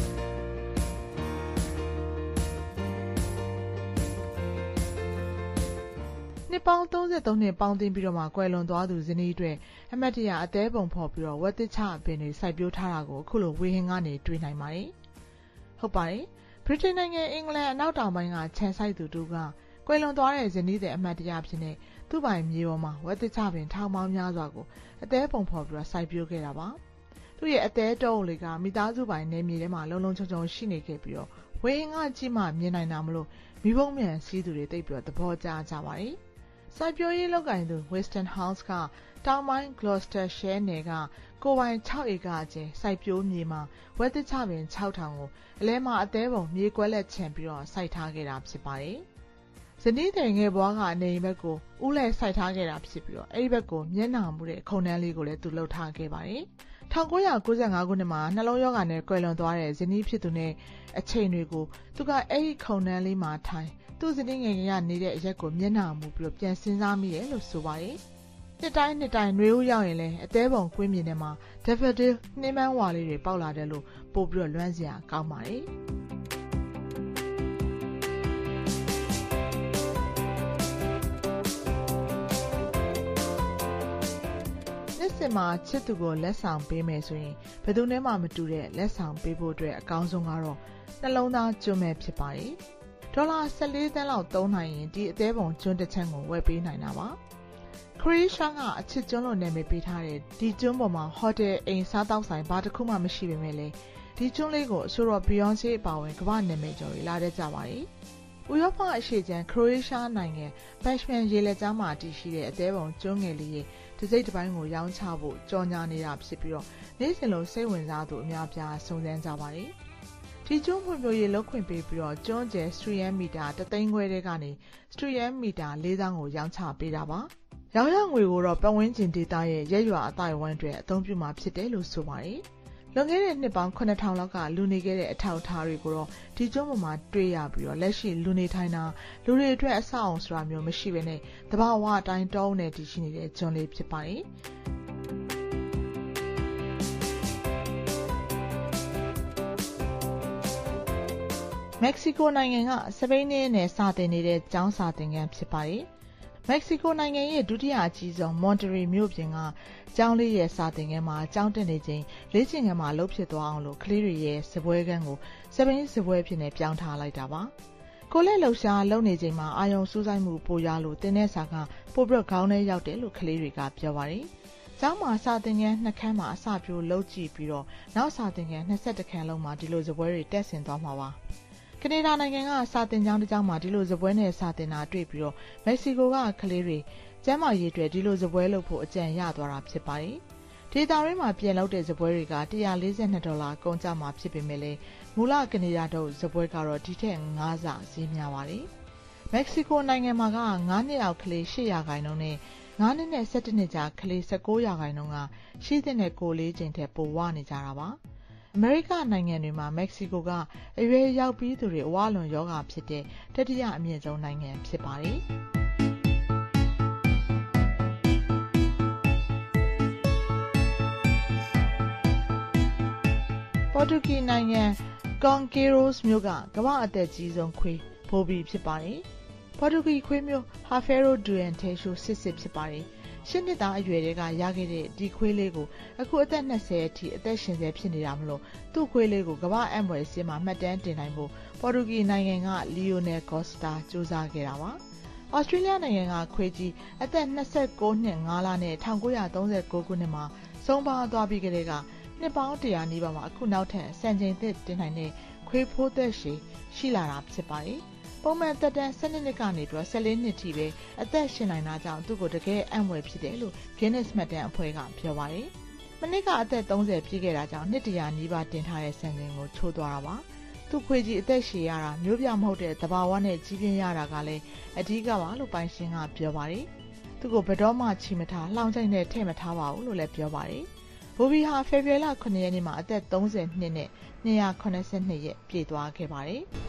နှစ်ပေါင်း33နှစ်ပေါင်းသိမ်းပြီးတော့မှကွယ်လွန်သွားသူဇနီးအတွက်အမတ်တရအသေးပုံဖော်ပြီးတော့ဝက်တစ်ချအပင်တွေစိုက်ပျိုးထားတာကိုအခုလိုဝေဟင်ကနေတွေ့နိုင်ပါတယ်။ဟုတ်ပါတယ်။ဗြိတိန်နိုင်ငံအင်္ဂလန်အနောက်တောင်ပိုင်းကခြံစိုက်သူတို့ကကွယ်လွန်သွားတဲ့ဇနီးတဲ့အမတ်တရဖြစ်နေသူ့ပိုင်မြေပေါ်မှာဝက်တစ်ချပင်ထောင်ပေါင်းများစွာကိုအသေးပုံဖော်ပြီးတော့စိုက်ပျိုးခဲ့တာပါ။သူ့ရဲ့အသေးတုံးလေးကမိသားစုပိုင်နယ်မြေထဲမှာလုံလုံခြုံခြုံရှိနေခဲ့ပြီးတော့ဝေဟင်ကကြီးမှမြင်နိုင်တာမလို့မိဘုံမြန်စီးသူတွေတိတ်ပြီးတော့သဘောကျကြပါတယ်။စိုက်ပျိုးရေးလုပ်ကိုင်သူ Weston House ကတောင်ပိုင်း Gloucestershire နယ်ကကိုပိုင်6ဧကကျယ်စိုက်ပျိုးမြေမှာဝက်တစ်ချပင်6000ကိုအလဲမှာအသေးပုံမြေကွက်လက်ချန်ပြီးတော့စိုက်ထားခဲ့တာဖြစ်ပါတယ်။ဇနီးတဲ့ငယ်ဘွားကအနေဘက်ကိုဥလဲစိုက်ထားခဲ့တာဖြစ်ပြီးတော့အဲ့ဒီဘက်ကိုမျက်နှာမူတဲ့ခုံတန်းလေးကိုလည်းသူလှုပ်ထားခဲ့ပါတယ်။1995ခုနှစ်မှာနှလုံးရောဂါနဲ့ကွယ်လွန်သွားတဲ့ဇနီးဖြစ်သူနဲ့အချိန်တွေကိုသူကအဲ့ဒီခုံတန်းလေးမှာထိုင်သူ့ဇနီးငယ်ငယ်ကနေတဲ့အရက်ကိုမျက်နှာမူပြီးတော့ပြန်စဉ်းစားမိတယ်လို့ဆိုပါတယ်။နှစ်တိုင်းနှွေဦးရောက်ရင်လည်းအသေးပုံကွင်းမြင်ထဲမှာ daffodil နှင်းပန်းဝါလေးတွေပေါက်လာတယ်လို့ပို့ပြီးတော့လွမ်းစရာကောင်းပါတယ်။စဉ်မှာချစ်သူကိုလက်ဆောင်ပေးမယ်ဆိုရင်ဘယ်သူနဲ့မှမတူတဲ့လက်ဆောင်ပေးဖို့အတွက်အကောင်းဆုံးကတော့နှလုံးသားကျွန်းပဲဖြစ်ပါတယ်။ဒေါ်လာ14 သန်းလောက်သုံးနိုင်ရင်ဒီအသေးပုံကျွန်းတစ်ချမ်းကိုဝယ်ပေးနိုင်တာပါ။ခရီးရှားကအချစ်ကျွန်းလို့နာမည်ပေးထားတဲ့ဒီကျွန်းပေါ်မှာဟိုတယ်အိမ်စားတောက်ဆိုင်ဘာတစ်ခုမှမရှိပေမဲ့လည်းဒီကျွန်းလေးကိုအဆိုတော်ဘီယွန်ဆေးအပါဝင်ကမ္ဘာနာမည်ကျော်တွေလာတဲ့ကြပါတယ်။ဥရောပအရှေ့ကျန်ခရိုအေးရှားနိုင်ငံဘက်ရှ်မန်ရေလက်ကြားမှာတည်ရှိတဲ့အသေးပုံကျွန်းငယ်လေးရဲ့တစ်စိတ်တစ်ပိုင်းကိုရောင်းချဖို့ကြော်ညာနေတာဖြစ်ပြီးတော့နေ့စဉ်လိုစိတ်ဝင်စားသူအများပြားစုံစမ်းကြပါတယ်။ဒီကျွန်းဖွံ့ဖြိုးရေးလုပ်ခွင့်ပေးပြီးတော့ကျွန်းကျယ်စထရီယမ်မီတာ3သိန်းခွဲတဲကနေစထရီယမ်မီတာ4သောင်းကိုရောင်းချပေးတာပါ။ရောင်းရငွေကိုတော့ပတ်ဝန်းကျင်ဒေသရဲ့ရက်ရွာအတိုင်းဝန်းတွေအသုံးပြုမှာဖြစ်တယ်လို့ဆိုပါတယ်။လွန်ခဲ့တဲ့နှစ်ပေါင်း9000လောက်ကလူနေခဲ့တဲ့အထောက်အထားတွေကိုတော့ဒီကျွန်းပေါ်မှာတွေ့ရပြီးတော့လက်ရှိလူနေထိုင်တာလူတွေအတွက်အဆောက်အအုံဆိုတာမျိုးမရှိဘဲနဲ့တဘာဝအတိုင်းတောင်းနေတည်ရှိနေတဲ့ကျွန်းလေးဖြစ်ပါတယ်။မက္ကဆီကိုနိုင်ငံကစပိန်နဲ့စာသင်နေတဲ့ကျောင်းစာသင်ခန်းဖြစ်ပါတယ်။မက္ကဆီကိုနိုင်ငံရဲ့ဒုတိယအကြီးဆုံးမွန်တရီမြို့ပြင်ကကျောင်းလေးရဲ့စာသင်ခန်းမှာကျောင်းတက်နေချိန်လေ့ကျင့်ခန်းမှာလှုပ်ဖြစ်သွားအောင်လို့ကလေးတွေရဲ့စပွဲခန်းကိုစပိန်စပွဲဖြစ်နေပြောင်းထားလိုက်တာပါ။ကိုလက်လှူရှားလုပ်နေချိန်မှာအာယုံစူးစိုက်မှုပိုရလို့တင်းတဲ့စာကပိုပြီးခေါင်းထဲရောက်တယ်လို့ကလေးတွေကပြောပါတယ်။ကျောင်းမှာစာသင်ခန်း2ခန်းမှာအစပြိုးလုပ်ကြည့်ပြီးတော့နောက်စာသင်ခန်း21ခန်းလုံးမှာဒီလိုစပွဲတွေတက်ဆင်သွားမှာပါ။ကနေဒါနိုင်ငံကစာသင်ကျောင်းတစ်ကျောင်းမှာဒီလိုစပွဲနဲ့စာသင်တာတွေ့ပြီးတော့မက္ကဆီကိုကကလေးတွေကျမ်းမာရေးအတွက်ဒီလိုစပွဲလုပ်ဖို့အကြံရသွားတာဖြစ်ပါတယ်။ဒေတာရင်းမှာပြင်လုပ်တဲ့စပွဲတွေက$142ကုန်ကျမှာဖြစ်ပေမဲ့လည်းမူလကနေဒါတို့စပွဲကတော့ဒီထက်5ဆဈေးများပါတယ်။မက္ကဆီကိုနိုင်ငံမှာက9နှစ်အောက်ကလေး8%နဲ့9နှစ်နဲ့17နှစ်ကြားကလေး19%ကရှိတဲ့ကိုလေးချိန်ထက်ပိုဝနေကြတာပါ။အမေရိကနိုင်ငံတွေမှာမက္ကဆီကိုကအရွယ်ရောက်ပြီးသူတွေအဝလွန်ယောဂဖြစ်တဲ့တတိယအမြင့်ဆုံးနိုင်ငံဖြစ်ပါတယ်။ပေါ်တူဂီနိုင်ငံကွန်ကီရိုစ်မြို့ကကမ္ဘာအသက်ကြီးဆုံးခွေးဘိုဘီဖြစ်ပါတယ်။ပေါ်တူဂီခွေးမျိုးဟာဖဲရိုဒူအန်တေရှိုစစ်ဖြစ်ပါတယ်။8နှစ်သားအရွယ်တွေကရခဲ့တဲ့ဒီခွေးလေးကိုအခုအသက်20အထိအသက်ရှင်ဆဲဖြစ်နေတာမလို့သူ့ခွေးလေးကိုကမ္ဘာအမ်ဝယ်စီမှာမှတ်တမ်းတင်နိုင်ဖို့ပေါ်တူဂီနိုင်ငံကလီယိုနယ်ကော့စတာစူးစမ်းခဲ့တာပါ။ဩစတြေးလျနိုင်ငံကခွေးကြီးအသက်29နှစ်5လနဲ့1939ခုနှစ်မှာဆုံးပါသွားပြီးကလေးကနှစ်ပေါင်း100နီးပါးမှာအခုနောက်ထပ်စံချိန်သစ်တင်နိုင်တဲ့ခွေးဖိုးသက်ရှိလာတာဖြစ်ပါတယ်။ပုံမှန်သက်တမ်း12နှစ်ကနေပြီး14နှစ်ထိပဲအသက်ရှင်နိုင်တာကြောင့်သူ့ကိုတကယ်အံ့ဖွယ်ဖြစ်တယ်လို့ Guinness မှတ်တမ်းအဖွဲ့ကပြောပါတယ်။မနစ်ကအသက်30ပြည့်ခဲ့တာကြောင့်နှစ်100နီးပါးတင်ထားတဲ့စံချိန်ကိုချိုးသွားတာပါ။သူ့ခွေးကြီးအသက်ရှည်ရတာမျိုးပြမဟုတ်တဲ့သဘာဝနဲ့ကြီးပြင်းရတာကလည်းအဓိကပါလို့ပိုင်ရှင်ကပြောပါတယ်။သူ့ကိုဘယ်တော့မှချီမထားလှောင်ချိတ်နဲ့ထည့်မထားပါဘူးလို့လည်းပြောပါတယ်။ဘိုဘီဟာဖေဖော်ဝါရီလ9ရက်နေ့မှာအသက်30နှစ်နဲ့282ရက်ပြည့်သွားခဲ့ပါတယ်။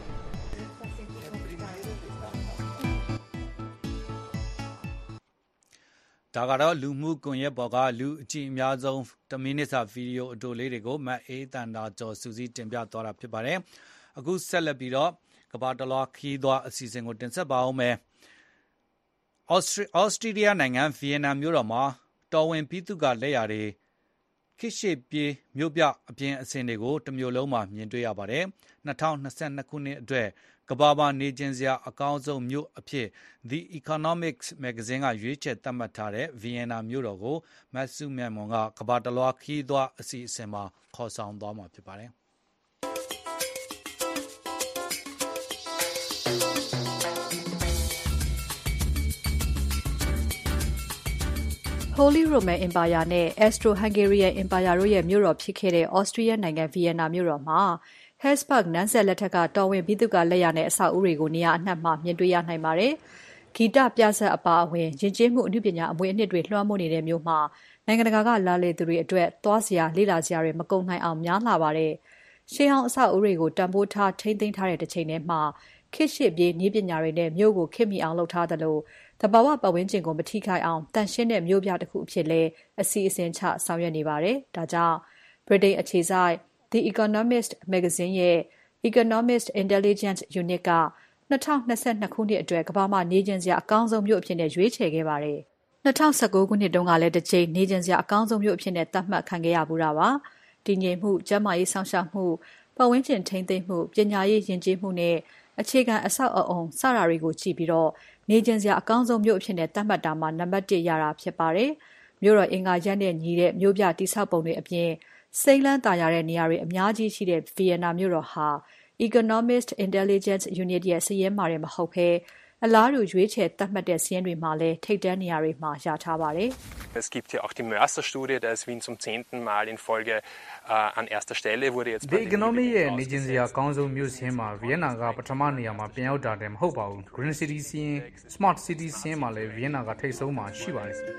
ဒါကတော့လူမှုကွန်ရက်ပေါ်ကလူအကြည့်အများဆုံး1မိနစ်စာဗီဒီယိုအတိုလေးတွေကိုမတ်အေးတန်တာကျော်စူးစီးတင်ပြသွားတာဖြစ်ပါတယ်။အခုဆက်လက်ပြီးတော့ကမ္ဘာတလွှားခီးသွားအစီအစဉ်ကိုတင်ဆက်ပါဦးမယ်။ဩစတြေးလျနိုင်ငံဗီယက်နမ်မြို့တော်မှာတော်ဝင်ပြည်သူ့ကလက်ရာတွေခိရှေပြေးမြို့ပြအပြင်အစင်တွေကိုတမျိုးလုံးမှာမြင်တွေ့ရပါတယ်။2022ခုနှစ်အတွက်ကမ္ဘာမှာနေကျင်စရာအကောင်းဆုံးမြို့အဖြစ် The Economic မဂ္ဂဇင်းကရွေးချယ်သတ်မှတ်ထားတဲ့ဗီယက်နမ်မြို့တော်ကိုမတ်စုမြတ်မွန်ကကမ္ဘာတလွှားခီးသွားအစီအစဉ်မှာခေါ်ဆောင်သွားမှာဖြစ်ပါတယ်။ Holy Roman Empire နဲ့ Austro-Hungarian Empire တို့ရဲ့မြို့တော်ဖြစ်ခဲ့တဲ့ Austria နိုင်ငံဗီယက်နာမြို့တော်မှာ Habsburg နန်းဆက်လက်ထက်ကတော်ဝင်ပြည်သူ့ကလက်ရာနဲ့အဆောက်အဦတွေကိုနေရာအနှံ့မှာမြင်တွေ့ရနိုင်ပါတယ်။ဂီတပြဆက်အပါအဝင်ယဉ်ကျေးမှုအမှုပညာအမွေအနှစ်တွေလွှမ်းမိုးနေတဲ့မြို့မှာနိုင်ငံတကာကလာလေသူတွေအတွက်သွားစရာလေ့လာစရာတွေမကုန်နိုင်အောင်များလာပါတယ်။ရှေးဟောင်းအဆောက်အဦတွေကိုတန်ဖိုးထားထိန်းသိမ်းထားတဲ့တစ်ချိန်တည်းမှာခေတ်ရှေ့ပြေးနည်းပညာတွေနဲ့မြို့ကိုခေတ်မီအောင်လုပ်ထားသလိုသဘာဝပတ်ဝန်းကျင်ကိုမထိခိုက်အောင်တန်ရှင်းတဲ့မြို့ပြတစ်ခုအဖြစ်လဲအစီအစဉ်ချဆောင်ရွက်နေပါတယ်။ဒါကြောင့် Britain အခြေစိုက် The Economist မဂ္ဂဇင်းရဲ့ Economist Intelligence Unit က2022ခုနှစ်အတွက်ကမ္ဘာမှာနေကျင်စရာအကောင်းဆုံးမြို့အဖြစ်ရွေးချယ်ခဲ့ပါတယ်။ 2019 ခုနှစ်တုန်းကလည်းတစ်ကြိမ်နေကျင်စရာအကောင်းဆုံးမြို့အဖြစ်နဲ့သတ်မှတ်ခံခဲ့ရဘူးတာပါ။တည်ငြိမ်မှု၊ကျန်းမာရေးစောင့်ရှောက်မှု၊ပတ်ဝန်းကျင်ထိန်းသိမ်းမှု၊ပညာရေးယဉ်ကျေးမှုနဲ့အခြေခံအဆောက်အအုံစတာတွေကိုကြည့်ပြီးတော့နေကျင်စရာအကောင်းဆုံးမြို့အဖြစ်နဲ့သတ်မှတ်တာမှာနံပါတ် 1 ရတာဖြစ်ပါတယ်။မြို့တော်အင်္ဂါရပ်နဲ့ညီတဲ့မြို့ပြတိဆောက်ပုံတွေအပြင်စိမ်းလန်းသာယာတဲ့နေရာတွေအများကြီးရှိတဲ့ဗီယက်နာမြို့တော်ဟာ Economist Intelligence Unit ရဲ့စာရင်းမှာမဟုတ်ဘဲအလားတူရွေးချယ်သတ်မှတ်တဲ့စာရင်းတွေမှာလည်းထိပ်တန်းနေရာတွေမှာရထားပါတယ်။ Es gibt hier auch die Mörser-Studie, da ist Wien zum 10. Mal in Folge an erster Stelle wurde jetzt The Economist ရဲ့နေကျင်စရာအကောင်းဆုံးမြို့စာရင်းမှာဗီယက်နာကပထမနေရာမှာပြန်ရောက်တာတည်းမဟုတ်ပါဘူး။ Green City စာရင်း Smart City စာရင်းမှာလည်းဗီယက်နာကထိပ်ဆုံးမှာရှိပါတယ်။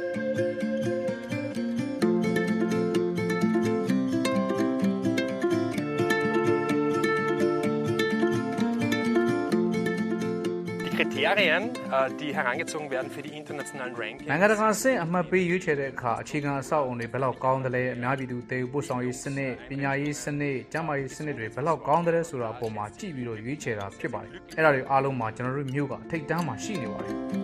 Kriterien, die herangezogen werden für die internationalen Rankings. နိုင်ငံတကာအဆင့်အမှတ်ပေးရွေးချယ်တဲ့အခါအခြေခံအဆောက်အအုံတွေဘယ်လောက်ကောင်းတယ်လဲအများပြည်သူတည်ယူပို့ဆောင်ရေးစနစ်ပညာရေးစနစ်ကျန်းမာရေးစနစ်တွေဘယ်လောက်ကောင်းတယ်ဆိုတာအပေါ်မှာကြည့်ပြီးတော့ရွေးချယ်တာဖြစ်ပါတယ်။အဲ့ဒါတွေအားလုံးမှာကျွန်တော်တို့မြို့ကထိပ်တန်းမှာရှိနေပါတယ်။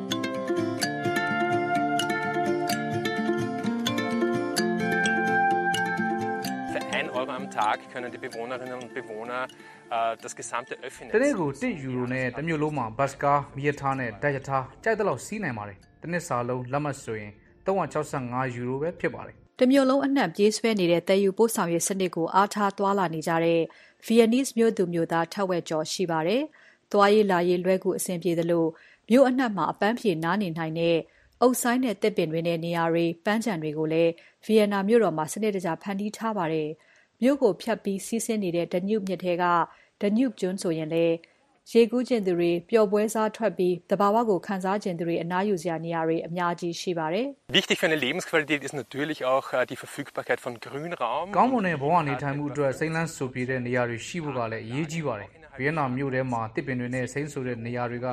Für 1 Euro am Tag können die Bewohnerinnen und Bewohner das gesamte Öffentliche တနေ့ကို1 ယူရိုနဲ့တစ်မြို့လုံးမှာဘတ်စကားမီးရထားနဲ့ဓာတ်ရထားကြိုက်တဲ့လောက်စီးနိုင်ပါတယ်။တစ်နှစ်စာလုံးလက်မှတ်ဆိုရင်365ယူရိုပဲဖြစ်ပါတယ်။တစ်မြို့လုံးအနှံ့ပြေးဆွဲနေတဲ့တည်ယူပို့ဆောင်ရေးစနစ်ကိုအားထားသွားလာနေကြတဲ့ဗီယက်နမ်မြို့သူမြို့သားထက်ဝက်ကျော်ရှိပါတယ်။သွားရေးလာရေးလွယ်ကူအဆင်ပြေသလိုမြို့အနှံ့မှာအပန်းဖြေနားနေနိုင်တဲ့အုတ်ဆိုင်းတဲ့တစ်ပင်တွေနဲ့နေရာတွေပန်းခြံတွေကိုလည်းဗီယက်နာမြို့တော်မှာစနစ်တကျဖန်တီးထားပါတယ်။မြို့ကိုဖြတ်ပြီးစီးဆင်းနေတဲ့ဒညုမြစ်ထဲကဒညုကျွန်းဆိုရင်လည်းရေကူးကျင်သူတွေပျော်ပွဲစားထွက်ပြီးတဘာဝကိုခန်းစားကျင်သူတွေအနားယူစရာနေရာတွေအများကြီးရှိပါတယ်။ Wichtig für eine Lebensqualität ist natürlich auch die Verfügbarkeit von Grünraum. ကောင်းမွန်တဲ့ဘဝနေထိုင်မှုအတွက်စိမ်းလန်းစိုပြေတဲ့နေရာတွေရှိဖို့ကလည်းအရေးကြီးပါတယ်။ဗီယက်နာမြို့ထဲမှာတစ်ပင်တွေနဲ့စိမ်းဆိုတဲ့နေရာတွေက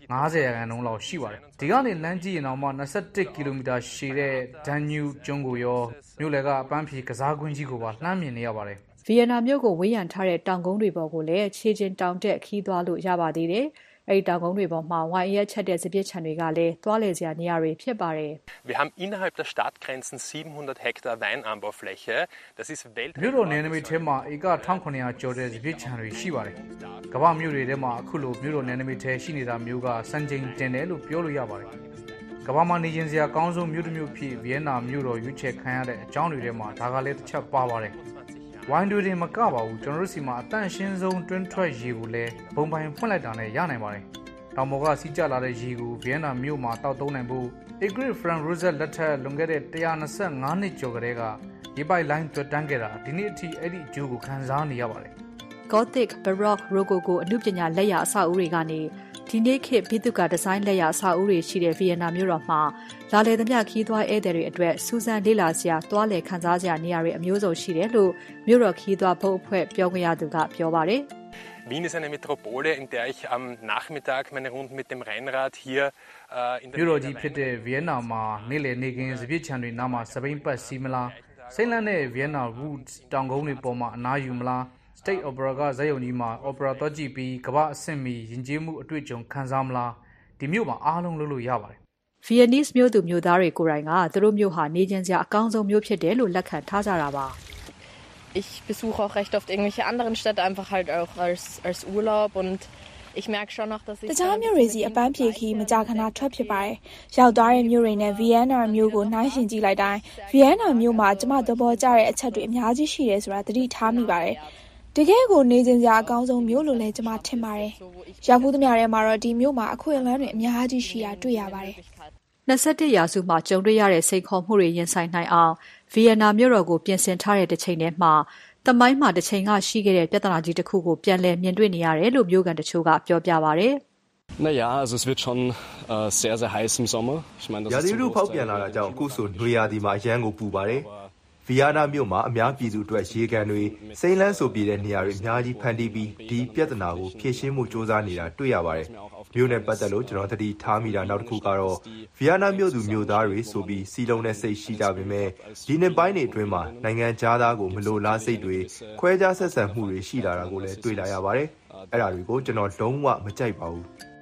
90% လောက်ရှိပါတယ်။ဒီကနေလမ်းကြည့်ရင်တော့21 ကီလိုမီတာရှည်တဲ့ဒန်ညူကျွန်းကိုရောမြို့လယ်ကအပန်းဖြေကစားကွင်းကြီးကိုပါလှမ်းမြင်နေရပါတယ်။ဗီယက်နာမြို့ကိုဝေးရန်ထားတဲ့တောင်ကုန်းတွေပေါ်ကိုလည်းခြေကျင်တောင်တက်ခီးသွားလို့ရပါသေးတယ်။အဲဒီတောင်ကုန်းတွေပေါ်မှာဝိုင်ရက်ချက်တဲ့စပစ်ခြံတွေကလည်းသွားလည်စရာနေရာတွေဖြစ်ပါတယ်။ Wir haben innerhalb der Stadtgrenzen 700 Hektar Weinanbaufläche. Das ist weltweit. မြို့တော်နယ်နိမိတ်ထဲမှာဧက1900ကျော်တဲ့စပစ်ခြံတွေရှိပါတယ်။ကမ္ဘာမြို့တွေထဲမှာအခုလိုမြို့တော်နယ်နိမိတ်ထဲရှိနေတာမျိုးကစံချိန်တင်တယ်လို့ပြောလို့ရပါတယ်။ကမ္ဘာမှာနေကျင်စရာအကောင်းဆုံးမြို့တစ်မြို့ဖြစ်ဗီယက်နာမြို့တော်ရွေးချယ်ခံရတဲ့အကြောင်းတွေထဲမှာဒါကလည်းတစ်ချက်ပါပါတယ်။ဝိုင်းတွေမကပါဘူးကျွန်တော်တို့စီမှာအတန့်ရှင်းဆုံးတွင်းထွက်ရေကိုလည်းဘုံပိုင်ဖွင့်လိုက်တာနဲ့ရနိုင်ပါတယ်။တောင်ပေါ်ကစီးကျလာတဲ့ရေကိုဗီယက်နာမြို့မှာတောက်သုံးနိုင်ဖို့ Ingrid Frank Rosette လက်ထက်လွန်ခဲ့တဲ့125နှစ်ကျော်ကတည်းကရေပိုက်လိုင်းသွတ်တန်းခဲ့တာဒီနေ့အထိအဲ့ဒီအကျိုးကိုခံစားနေရပါတယ်။ Gothic, Baroque, Rococo အနုပညာလက်ရာအဆောက်အဦတွေကနေဒီနေ့ခေတ်ဘိသုကာဒီဇိုင်းလက်ရာအဆောက်အဦတွေရှိတဲ့ဗီယက်နာမြို့တော်မှာလာလေသမျှခီးသွားဧည့်သည်တွေအတွက်စူးစမ်းလေ့လာစရာသွားလည်ခန်းစားစရာနေရာတွေအမျိုးစုံရှိတယ်လို့မြို့တော်ခီးသွားဘုတ်အဖွဲ့ပြောခွင့်ရသူကပြောပါတယ်။ Wien ist eine Metropole, in der ich am Nachmittag meine Runden mit dem Rennrad hier in der မြို့တော်ကြီးဖြစ်တဲ့ဗီယက်နာမှာနေ့လည်နေကင်းစပစ်ခြံတွေနားမှာစပိန်ပတ်စီးမလားစိတ်လန်းတဲ့ဗီယက်နာ roots တောင်ကုန်းတွေပေါ်မှာအနားယူမလားState Opera ကဇာတ်ရုံကြီးမှာ Opera တော့ကြည့်ပြီးကမ္ဘာအဆင့်မီယဉ်ကျေးမှုအတွေ့အကြုံခံစားမလားဒီမြို့မှာအားလုံးလုပ်လို့ရပါတယ်။ Vietnamese မြို့သူမြို့သားတွေကိုယ်တိုင်ကသူတို့မြို့ဟာနေကျင်စရာအကောင်းဆုံးမြို့ဖြစ်တယ်လို့လက်ခံထားကြတာပါ။ Ich besuche auch recht oft irgendwelche anderen Städte einfach halt auch als Urlaub und ich merke schon noch dass ich တခြားမြို့တွေစီအပန်းဖြေခီးမကြာခဏထွက်ဖြစ်ပါတယ်။ရောက်သွားတဲ့မြို့တွေနဲ့ဗီယက်နာမြို့ကိုနှိုင်းယှဉ်ကြည့်လိုက်တိုင်းဗီယက်နာမြို့မှာကျမသဘောကျတဲ့အချက်တွေအများကြီးရှိတယ်ဆိုတာသတိထားမိပါတယ်။တကယ်ကိုနေကျင်စရာအကောင်းဆုံးမြို့လို့လည်းကျမထင်ပါတယ်။ရောက်ဘူးသမျှထဲမှာတော့ဒီမြို့မှာအခွင့်အလမ်းတွေအများကြီးရှိတာတွေ့ရပါတယ်။21ရာစုမှာကြုံတွေ့ရတဲ့စိန်ခေါ်မှုတွေရင်ဆိုင်နိုင်အောင်ဗီယက်နာမြို့တော်ကိုပြင်ဆင်ထားတဲ့တစ်ချိန်တည်းမှာသမိုင်းမှာတစ်ချိန်ကရှိခဲ့တဲ့ပြဿနာကြီးတစ်ခုကိုပြန်လည်မြင်တွေ့နေရတယ်လို့မြို့ကန်တချို့ကပြောပြပါတယ်။ Naja, also es wird schon sehr sehr heiß im Sommer. Ich meine das ist ရာသီဥတုဖောက်ပြန်လာတာကြောင့်အခုဆိုနွေရာသီမှာအရန်ကိုပူပါတယ်။ဗီယက်နာမြို့မှာအများပြည်သူအတွက်ရေကန်တွေစိမ်းလန်းဆိုပြေတဲ့နေရာတွေအများကြီးဖန်တီးပြီးဒီပြဿနာကိုဖြေရှင်းမှုစ조사နေတာတွေ့ရပါတယ်။မြို့နယ်ပတ်သက်လို့ကျွန်တော်သတိထားမိတာနောက်တစ်ခုကတော့ဗီယက်နာမြို့သူမြို့သားတွေဆိုပြီးစီလုံးနဲ့စိတ်ရှိကြပေမဲ့ဒီနှစ်ပိုင်းတွေအတွင်းမှာနိုင်ငံသားကိုမလိုလားစိတ်တွေခွဲခြားဆက်ဆံမှုတွေရှိလာတာကိုလည်းတွေ့လာရပါတယ်။အဲ့ဒါတွေကိုကျွန်တော်လုံးဝမကြိုက်ပါဘူး။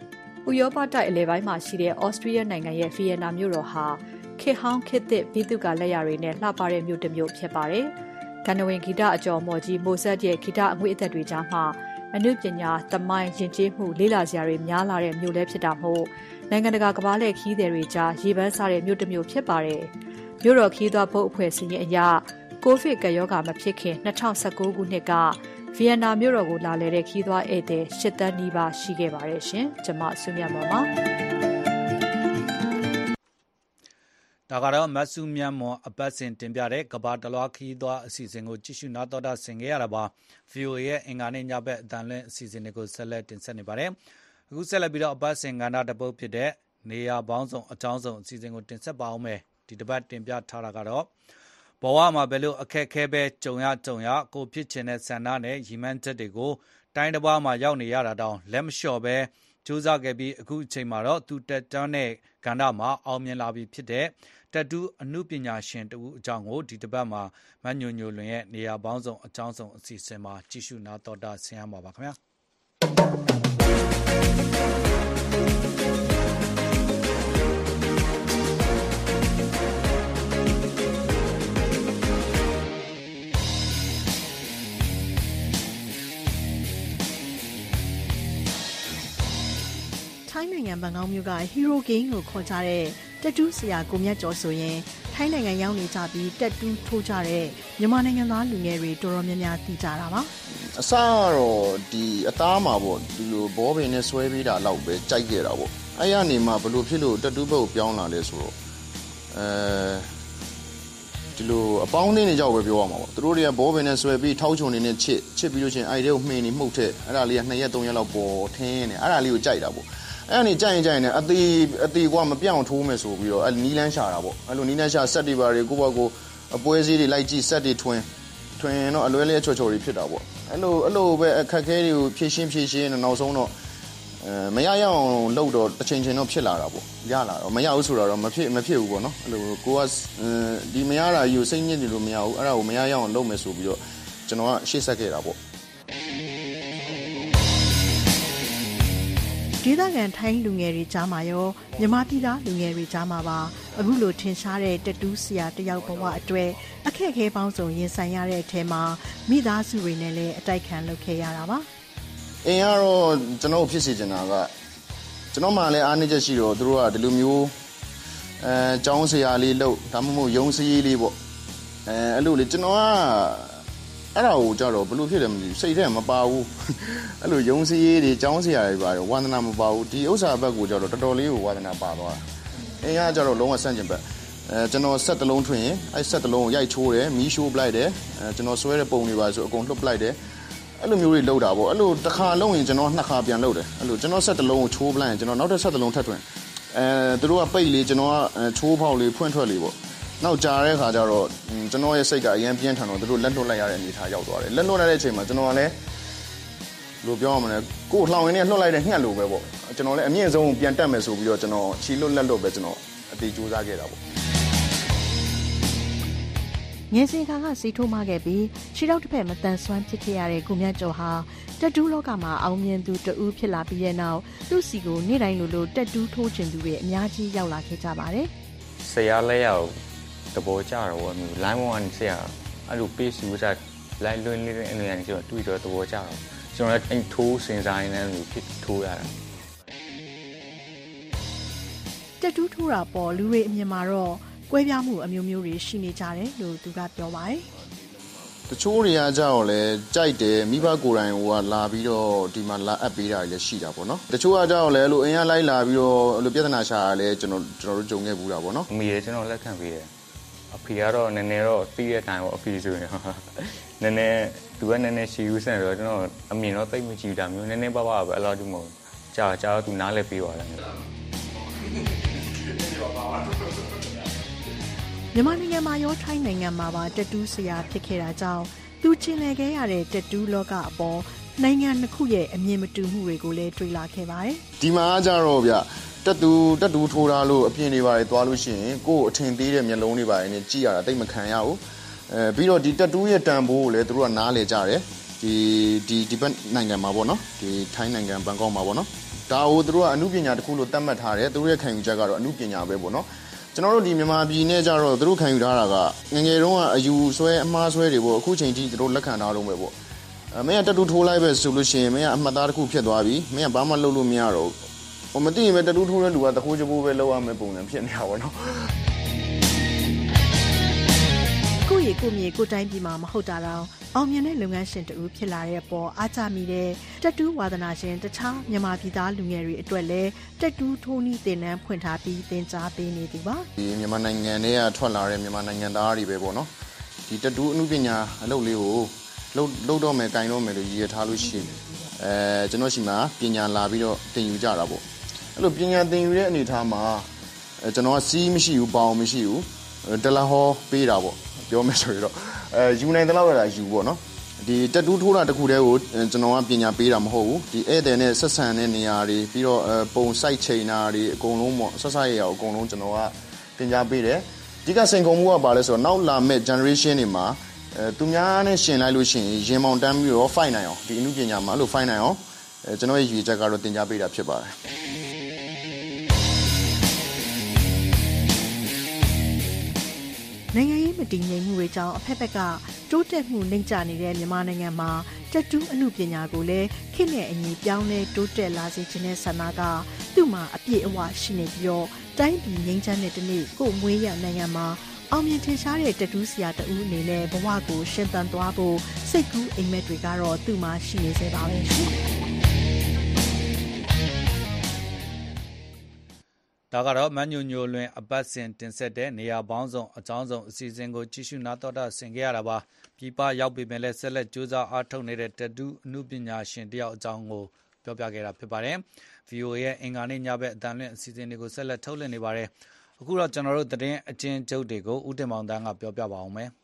ဥရောပတိုက်အလယ်ပိုင်းမှာရှိတဲ့ဩစတြီးယားနိုင်ငံရဲ့ဗီယက်နာမြို့တော်ဟာခေတ်ဟောင်းခေတ်သစ်ပြည်သူ့ကလက်ရာတွေနဲ့လှပတဲ့မြို့တစ်မြို့ဖြစ်ပါတယ်။ဂန္ဓဝင်ဂီတအကျော်မော်ကြီးမိုဇက်ရဲ့ဂီတအငွေ့အသက်တွေကြားမှာအနုပညာသမိုင်းယဉ်ကျေးမှုလေးလာစရာတွေများလာတဲ့မြို့လည်းဖြစ်တာမို့နိုင်ငံတကာကမ္ဘာလှည့်ခီးသည်တွေကြားရေပန်းစားတဲ့မြို့တစ်မြို့ဖြစ်ပါတယ်။မြို့တော်ခီးသွားဘုတ်အဖွဲ့စီရင်အရကိုဗစ်ကရောဂါမဖြစ်ခင်2019ခုနှစ်ကဗီယက်နာမြို့တော်ကိုလာလည်တဲ့ခီးသွားဧည့်သည်8 သန်းနီးပါးရှိခဲ့ပါတယ်ရှင်။ကျွန်မဆုမြတ်မော်ပါဒါကတော့မဆုမြတ်မော်အပတ်စဉ်တင်ပြတဲ့ကဘာတလွားခီးသွားအစီအစဉ်ကိုကြည့်ရှုနားတော်တာဆင်ခဲ့ရတာပါ VOA ရဲ့အင်္ဂါနေ့ညဘက်အတန်လွင့်အစီအစဉ်တွေကိုဆက်လက်တင်ဆက်နေပါတယ်အခုဆက်လက်ပြီးတော့အပတ်စဉ်ကဏ္ဍတစ်ပုဒ်ဖြစ်တဲ့နေရာပေါင်းစုံအကြောင်းစုံအစီအစဉ်ကိုတင်ဆက်ပါအောင်မယ်ဒီတစ်ပတ်တင်ပြထားတာကတော့ဘဝမှာဘယ်လိုအခက်အခဲပဲကြုံရကိုဖြစ်ချင်တဲ့ဆန္ဒနဲ့ရည်မှန်းချက်တွေကိုတိုင်းတစ်ပါးမှာရောက်နေရတာတောင်လက်မလျှော့ပဲကြိုးစားခဲ့ပြီးအခုအချိန်မှာတော့သူတက်တန်းတဲ့ကဏ္ဍမှာအောင်မြင်လာပြီဖြစ်တဲ့တက်တူးအမှုပညာရှင်တူအကြောင်းကိုဒီတစ်ပတ်မှာမညိုညိုလွင်ရဲ့နေရာပေါင်းစုံအကြောင်းစုံအစီအစဉ်မှာကြည့်ရှုနားတော်တာဆင်ရမှာပါခင်ဗျာထိုင်းနိုင်ငံဘန်ကောက်မြို့က Hero Game ကိုခေါ်ကြတဲ့တက်တူးဆရာကိုမြတ်ကျော်ဆိုရင်ထိုင်းနိုင်ငံရောက်နေကြပြီးတက်တူးထိုးကြတဲ့မြန်မာနိုင်ငံသားလူငယ်တွေတော်တော်များများသိကြတာပါအစကတော့ဒီအသားမှာပေါ့ဒီလိုဘောပင်နဲ့ဆွဲပေးတာလောက်ပဲကြိုက်ခဲ့တာပေါ့အဲ့ရနေမှာဘလို့ဖြစ်လို့တက်တူးဘက်ကိုပြောင်းလာလဲဆိုတော့ဒီလိုအပေါင်းအသင်းတွေကြောက်ပဲပြောရမှာပေါ့သူတို့တွေကဘောပင်နဲ့ဆွဲပြီးထောက်ချုံနေနဲ့ချစ်ပြီးလို့ချင်းအဲ့တဲကိုမှင်နေမှုတ်ထက်အဲ့ဒါလေးက2ရက်3ရက်လောက်ပေါ်ထင်းနေအဲ့ဒါလေးကိုကြိုက်တာပေါ့အဲ့ဒါနေကြိုက်ရင်အသေးကွာမပြောင်းထိုးမယ်ဆိုပြီးတော့အဲ့နီးလန်းရှာတာပေါ့အဲ့လိုနီးလန်းရှာဆက်တွေပါတွေကိုယ့်ဘက်ကိုအပွဲစည်းတွေလိုက်ကြည့်ဆက်တွေထွင်တော့အလွဲလဲချော်တွေဖြစ်တာပေါ့အဲ့လိုပဲအခက်ခဲတွေကိုဖြည့်ရှင်းနောက်ဆုံးတော့မရအောင်လုပ်တော့တစ်ချိန်တော့ဖြစ်လာတာပေါ့ရလာတော့မရဘူးဆိုတော့မဖြစ်ဘူးပေါ့နော်အဲ့လိုကိုကဒီမရတာယူစိတ်ညစ်နေလို့မရဘူးအဲ့ဒါကိုမရအောင်လုပ်မယ်ဆိုပြီးတော့ကျွန်တော်ကရှေ့ဆက်ခဲ့တာပေါ့ဒေသခံထိုင်းလူငယ်တွေကြားမှာရောမြန်မာပြည်သားလူငယ်တွေကြားမှာပါအခုလိုထင်ရှားတဲ့တက်တူးဆရာတယောက်ဘဝအတွက်အခက်အခဲပေါင်းစုံရင်ဆိုင်ရတဲ့အထက်မှာမိသားစုတွေနဲ့လည်းအတိုက်ခံလုပ်ခဲ့ရတာပါအင်းကတော့ကျွန်တော်ဖြစ်စီချင်တာကကျွန်တော်မှလည်းအားနည်းချက်ရှိတော့သူတို့ကဒီလိုမျိုးကျောင်းဆရာလေးလုပ်ဒါမှမဟုတ်ရုံးစည်းလေးပေါ့အဲ့လိုလေကျွန်တော်ကအဲ့ဒါကိုကြတော့ဘလို့ဖြစ်တယ်မသိဘူးစိတ်ထဲမပါဘူးအဲ့လိုရုံးစည်းတွေကျောင်းဆရာတွေပါတော့ဝါသနာမပါဘူးဒီဥစ္စာဘက်ကိုကြတော့တော်တော်လေးကိုဝါသနာပါသွားတာအင်းကကြတော့လုံးဝဆန့်ကျင်ဘက်ကျွန်တော်ဆက်တလုံးထွင်ရင်အဲ့ဆက်တလုံးကိုရိုက်ချိုးတယ်မီးရှိုးပလိုက်တယ်ကျွန်တော်ဆွဲတဲ့ပုံတွေပါဆိုအကုန်လှုပ်ပလိုက်တယ်အဲ့လိုမျိုးတွေလုပ်တာပေါ့အဲ့လိုတစ်ခါလုံးရင်ကျွန်တော်2ခါပြန်လုပ်တယ်အဲ့လိုကျွန်တော်ဆက်တလုံးကိုချိုးပလိုက်ရင်ကျွန်တော်နောက်ထပ်ဆက်တလုံးထပ်ထွင်သူတို့ကပိတ်လေးကျွန်တော်ကချိုးပေါက်လေးဖွင့်ထွက်လေးပေါ့နောက်ကြာတဲ့ခါကျတော့ကျွန်တော်ရဲ့စိတ်ကအရင်ပြင်းထန်တော့သူတို့လက်လွတ်လိုက်ရတဲ့အနေထားရောက်သွားတယ်လက်လွတ်လိုက်တဲ့အချိန်မှာကျွန်တော်ကလည်းလို့ပြောရမလဲကိုယ်လှောင်ရင်းနဲ့လွတ်လိုက်တဲ့ငှက်လိုပဲပေါ့ကျွန်တော်လည်းအမြင့်ဆုံးပြန်တက်မယ်ဆိုပြီးတော့ကျွန်တော်ချီလွတ်လက်လွတ်ပဲကျွန်တော်အသေးကြိုးစားခဲ့တာပေါ့ငယ်စဉ်ခါကစီထိုးမခဲ့ပြီးခြေထောက်တစ်ဖက်မတန်ဆွမ်းဖြစ်ခဲ့ရတဲ့ကိုမြတ်ကျော်ဟာတက်တူးလောကမှာအောင်မြင်သူတဦးဖြစ်လာပြီးတဲ့နောက်သူ့စီကိုနေ့တိုင်းလိုတက်တူးထိုးကျင်သူတွေအများကြီးရောက်လာခဲ့ကြပါတယ်ဆရာလည်းရောက်တဘောကြတော့ဘောမျိုး line 1ဆရာအဲ့လို page ယူစား line လွှင့်နေတဲ့အနေနဲ့ကျွန်တော်တွေ့တော့တဘောကြတော့ကျွန်တော်လည်းအဲ့ထိုးစင်စားရင်းနဲ့လို့ဖြစ်ထိုးရတာတက်တူးထိုးတာပေါ်လူတွေအမြင်မှာတော့ကွဲပြားမှုအမျိုးမျိုးတွေရှိနေကြတယ်လို့သူကပြောပါတယ်တချို့တွေကကြောက်လဲကြိုက်တယ်မိဘကိုယ်တိုင်ကလာပြီးတော့ဒီမှာလာအပ်ပေးတာလည်းရှိတာပေါ့နော်တချို့ကကြောက်လဲလို့အင်အားလိုက်လာပြီးတော့လို့ပြဿနာရှာရလဲကျွန်တော်တို့ကြုံခဲ့ဘူးတာပေါ့နော်အမေလည်းကျွန်တော်လက်ခံပေးတယ်အဖေကတော့နည်းနည်းတော့တီးတဲ့အတိုင်းပေါ့အဖေဆိုရင်နည်းနည်းသူကနည်းနည်းရှီယူဆန်တော့ကျွန်တော်အမြင်တော့တိတ်မကြည့်တာမျိုးနည်းနည်းပါးပါးပဲအဲ့လိုတူမဟုတ်ကြာသူနားလဲပေးသွားတယ်မြန်မာနိုင်ငံမှာရောထိုင်းနိုင်ငံမှာပါတက်တူးဆရာဖြစ်ခဲ့တာကြောင့်သူကျင်လည်ခဲ့ရတဲ့တက်တူးလောကအပေါ်နိုင်ငံတစ်ခုရဲ့အမြင်မတူမှုတွေကိုလည်းတွေ့လာခဲ့ပါတယ်ဒီမှာကြတော့ဗျတက်တူးထိုးထားလို့အပြင်တွေပါတယ်သွားလို့ရှိရင်ကိုယ်အထင်သေးတဲ့မျက်လုံးတွေပါတယ်နဲ့ကြည့်ရတာတိတ်မခံရဘူးပြီးတော့ဒီတက်တူးရဲ့တန်ဖိုးကိုလည်းသူတို့ကနားလေကြတယ်ဒီဘက်နိုင်ငံမှာပေါ့နော်ဒီထိုင်းနိုင်ငံဘန်ကောက်မှာပေါ့နော်ဒါကိုသူတို့ကအမှုပညာတစ်ခုလို့သတ်မှတ်ထားတယ်သူတို့ရဲ့ခံယူချက်ကတော့အမှုပညာပဲပေါ့နော်ကျွန်တော်တို့ဒီမြန်မာပြည်နဲ့ကြတော့သူတို့ခံယူထားတာကငယ်တုန်းကအယူဆွဲအမှားဆွဲတွေပေါ့အခုချိန်ထိသူတို့လက်ခံထားလို့ပဲပေါ့မင်းကတတူထိုးလိုက်ပဲဆိုလို့ရှိရင်မင်းကအမှတ်သားတစ်ခုဖြစ်သွားပြီမင်းကဘာမှလုပ်လို့မရတော့ဘူးမသိရင်ပဲတတူထိုးတဲ့လူကတခိုးချပိုးပဲလုပ်ရမယ်ပုံစံဖြစ်နေတာပေါ့နော်ကိုယ့်ကိုမြေကိုတိုင်းပြည်မှာမဟုတ်တာတော့အောင်မြင်တဲ့လုပ်ငန်းရှင်တူဖြစ်လာတဲ့ပေါ်အားကြမိတဲ့တက်တူးဝါသနာရှင်တခြားမြန်မာပြည်သားလူငယ်တွေအတွက်လည်းတက်တူးထိုးနည်းသင်တန်းဖွင့်ထားပြီးသင်ကြားပေးနေသူပါဒီမြန်မာနိုင်ငံထဲကထွက်လာတဲ့မြန်မာနိုင်ငံသားတွေပဲပေါ့နော်ဒီတက်တူးအမှုပညာအလုပ်လေးကိုလုပ်တော့မယ်၊ကင်တော့မယ်လို့ရည်ရထားလို့ရှိရင်ကျွန်တော်ရှိမှာပညာလာပြီးတော့သင်ယူကြတာပေါ့အဲ့လိုပညာသင်ယူတဲ့အနေအထားမှာကျွန်တော်ကစီးမရှိဘူးပေါင်မရှိဘူးတလဟောပေးတာပေါ့ပြောမယ်ဆိုရတော့ယူနိုင်တဲ့လောက်ရတာယူပေါ့နော်ဒီတက်တူးထိုးတာတခုတည်းကိုကျွန်တော်ကပညာပေးတာမဟုတ်ဘူးဒီဧည့်သည်နဲ့ဆက်ဆံတဲ့နေရာတွေပြီးတော့ပုံစိုက်ချိန်တာတွေအကုန်လုံးပေါ့ဆက်ဆက်ရရအကုန်လုံးကျွန်တော်ကပညာပေးတယ်ဒီကစိန်ခေါ်မှုကပါလဲဆိုတော့နောက်လာမဲ့ generation တွေမှာသူများနဲ့ရှင်လိုက်လို့ရှိရင်ရင်မောင်တန်းပြီးတော့ fight နိုင်အောင်ဒီအမှုပညာမှာအဲ့လို fight နိုင်အောင်ကျွန်တော်ရဲ့ရည်ချက်ကတော့သင်ကြားပေးတာဖြစ်ပါတယ်နိုင်ငံရေးမတည်ငြိမ်မှုတွေကြောင့်အဖက်ဖက်ကတိုးတက်မှုနှိမ့်ကျနေတဲ့မြန်မာနိုင်ငံမှာတက်တူးအမှုပညာကိုလည်းခေတ်နဲ့အညီပြောင်းလဲတိုးတက်လာစေခြင်းနဲ့ဆန္ဒကသူ့မှာအပြည့်အဝရှိနေပြီးတော့တိုင်းပြည်ငြိမ်းချမ်းတဲ့တနေ့ကိုမွေးရနိုင်ငံမှာအောင်မြင်ထင်ရှားတဲ့တက်တူးဆရာတဦးအနေနဲ့ဘဝကိုရှင်သန်သွားဖို့စိတ်ကူးအိမ်မက်တွေကတော့သူ့မှာရှိနေစေပါပဲရှင်ဒါကတော့မန်ညိုညိုလွင်အပတ်စဉ်တင်ဆက်တဲ့နေရာပေါင်းစုံအကြောင်းစုံအစီအစဉ်ကိုကြည့်ရှုနားတော်တာဆင်ခဲ့ရတာပါပြည်ပရောက်ပေမဲ့လည်းဆက်လက်ကြိုးစားအားထုတ်နေတဲ့တက်တူးအမှုပညာရှင်တယောက်အကြောင်းကိုပြောပြခဲ့တာဖြစ်ပါတယ် VOA ရဲ့အင်္ဂါနေ့ညဘက်အတန်လွင့်အစီအစဉ်တွေကိုဆက်လက်ထုတ်လွှင့်နေပါတယ်အခုတော့ကျွန်တော်တို့သတင်းအကျဉ်းချုပ်တွေကိုဦးတင်မောင်တန်းကပြောပြပါအောင်မယ်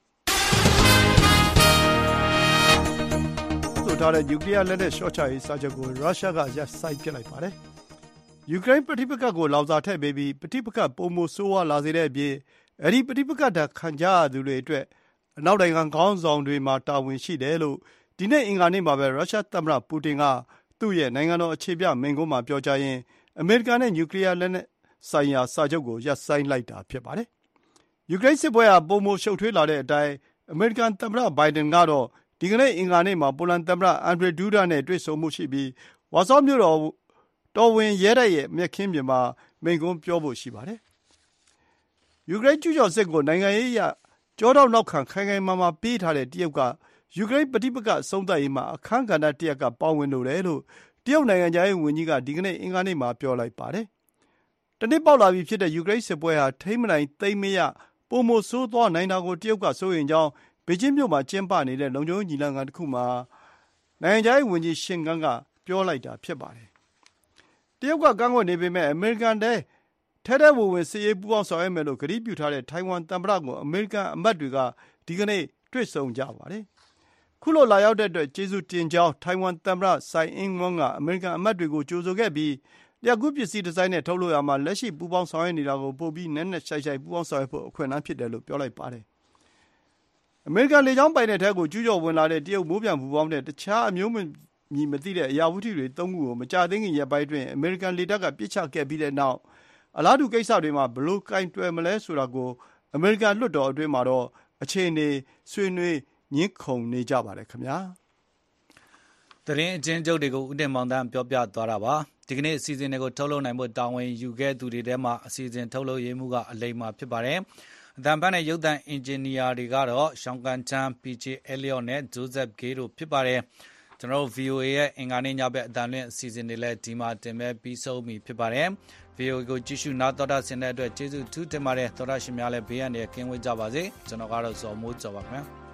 ဆိုထားတဲ့နျူကလ িয়ার လက်နက်ရှော့ချရေးစာချုပ်ကိုရုရှားကရပ်ဆိုင်းပစ်လိုက်ပါတယ်ယူကရိန်းပဋိပက္ခကိုလောင်စာထည့်ပေးပြီးပဋိပက္ခပိုမိုဆိုးဝါးလာစေတဲ့အပြင်အဲဒီပဋိပက္ခဒဏ်ခံကြရသူတွေအတွက်အနောက်နိုင်ငံခေါင်းဆောင်တွေမှာတာဝန်ရှိတယ်လို့ဒီနေ့အင်္ဂါနေ့မှာပဲရုရှားသမ္မတပူတင်ကသူ့ရဲ့နိုင်ငံတော်အခြေပြမိန့်ခွန်းမှာပြောကြားရင်းအမေရိကန်နဲ့နျူကလ িয়ার လက်နက်ဆိုင်ရာစာချုပ်ကိုရပ်ဆိုင်းလိုက်တာဖြစ်ပါတယ်။ယူကရိန်းစစ်ပွဲဟာပိုမိုရှုပ်ထွေးလာတဲ့အတိုင်းအမေရိကန်သမ္မတဘိုင်ဒန်ကတော့ဒီကနေ့အင်္ဂါနေ့မှာပိုလန်သမ္မတအန်ဒရီဒူဒါနဲ့တွေ့ဆုံမှုရှိပြီးဝါဆောမြို့တော်ဝင်ရဲတပ်ရဲ့မြက်ခင်းပြင်မှာမိန့်ခွန်းပြောဖို့ရှိပါတယ်။ယူကရိန်းကျူးကျော်စစ်ကိုနိုင်ငံရေးအရကြောတောက်နောက်ခံခိုင်ခိုင်မာမာပေးထားတဲ့တရုတ်ကယူကရိန်းပဋိပက္ခအဆုံးသတ်ရေးမှာအခန်းကဏ္ဍတစ်ရပ်ကပါဝင်လိုတယ်လို့တရုတ်နိုင်ငံခြားရေးဝန်ကြီးကဒီကနေ့အင်္ဂါနေ့မှာပြောလိုက်ပါတယ်။တနစ်ပေါက်လာပြီဖြစ်တဲ့ယူကရိန်းစစ်ပွဲဟာထိမ့်မနိုင်သိမ်းမရပိုမိုဆိုးသွားနိုင်တာကိုတရုတ်ကစိုးရိမ်ကြောင်းဘေကျင်းမြို့မှာကျင်းပနေတဲ့လုံခြုံရေးညီလာခံတစ်ခုမှာနိုင်ငံခြားရေးဝန်ကြီးရှင်ဂန်းကပြောလိုက်တာဖြစ်ပါတယ်။တရုတ်ကကန့်ကွက်နေပေမဲ့အမေရိကန်ထဲထဲဝင်စစ်ရေးပူးပေါင်းဆောင်ရွက်မယ်လို့ကတိပြုထားတဲ့ထိုင်ဝမ်သမ္မတကိုအမေရိကန်အမတ်တွေကဒီကနေ့တွေ့ဆုံကြပါတယ်။ခုလိုလာရောက်တဲ့အတွက်ကျေးဇူးတင်ကြောင်းထိုင်ဝမ်သမ္မတဆိုင်အင်းဝမ်ကအမေရိကန်အမတ်တွေကိုကြိုဆိုခဲ့ပြီးလျှပ်ကူးပစ္စည်းဒီဇိုင်းနဲ့ထုတ်လုပ်ရမှာလက်ရှိပူးပေါင်းဆောင်ရွက်နေတာကိုပိုပြီးနက်နက်ရှိုက်ရှိုက်ပူးပေါင်းဆောင်ရွက်ဖို့အခွင့်အလမ်းဖြစ်တယ်လို့ပြောလိုက်ပါတယ်။အမေရိကန်လေကြောင်းပိုင်နယ်ထဲကိုကျူးကျော်ဝင်လာတဲ့တရုတ်မိုးပြန်ပူပေါင်းတဲ့တခြားအမျိုးမြည်မသိတဲ့အရာဝတ္ထုတွေသုံးခုကိုမကြသေးခင်ရက်ပိုင်းအတွင်းအမေရိကန်လေတပ်ကပစ်ချခဲ့ပြီးတဲ့နောက်အလားတူကိစ္စတွေမှာဘယ်လိုကင်တွယ်မလဲဆိုတာကိုအမေရိကန်လွှတ်တော်အတွင်းမှာတော့အခြေအနေဆွေးနွေးညှင်းခုန်နေကြပါတယ်ခင်ဗျာ။သတင်းအကျဉ်းချုပ်တွေကိုဦးတင်မောင်တန်းပြောပြသွားတာပါ။ဒီကနေ့အစီအစဉ်တွေကိုထုတ်လုပ်နိုင်ဖို့တာဝန်ယူခဲ့သူတွေထဲမှာအစီအစဉ်ထုတ်လုပ်ရေးမှုကအလိမ္မာဖြစ်ပါတယ်။အသံဖတ်နဲ့ရုပ်သံအင်ဂျင်နီယာတွေကတော့ရှောင်းကန်ချန် PJ Elliot နဲ့ Joseph Gay တို့ဖြစ်ပါတယ်။ကျွန်တော်တို့ VOA ရဲ့အင်္ဂါနေ့ညဘက်အသံလွှင့်အစီအစဉ်တွေလည်းဒီမှာတင်မဲ့ပြီးဆုံးပြီဖြစ်ပါတယ်။ VOA ကိုကြည့်ရှုနားတော်တာဆင်တဲ့အတွက်ကျေးဇူးထူးတင်ပါတယ်။သောရရှင်များလည်းဘေးရန်တွေကင်းဝေးကြပါစေ။ကျွန်တော်ကတော့ဇော်မိုးကျော်ပါခင်ဗျာ။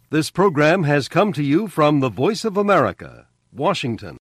This program has come to you from the Voice of America, Washington.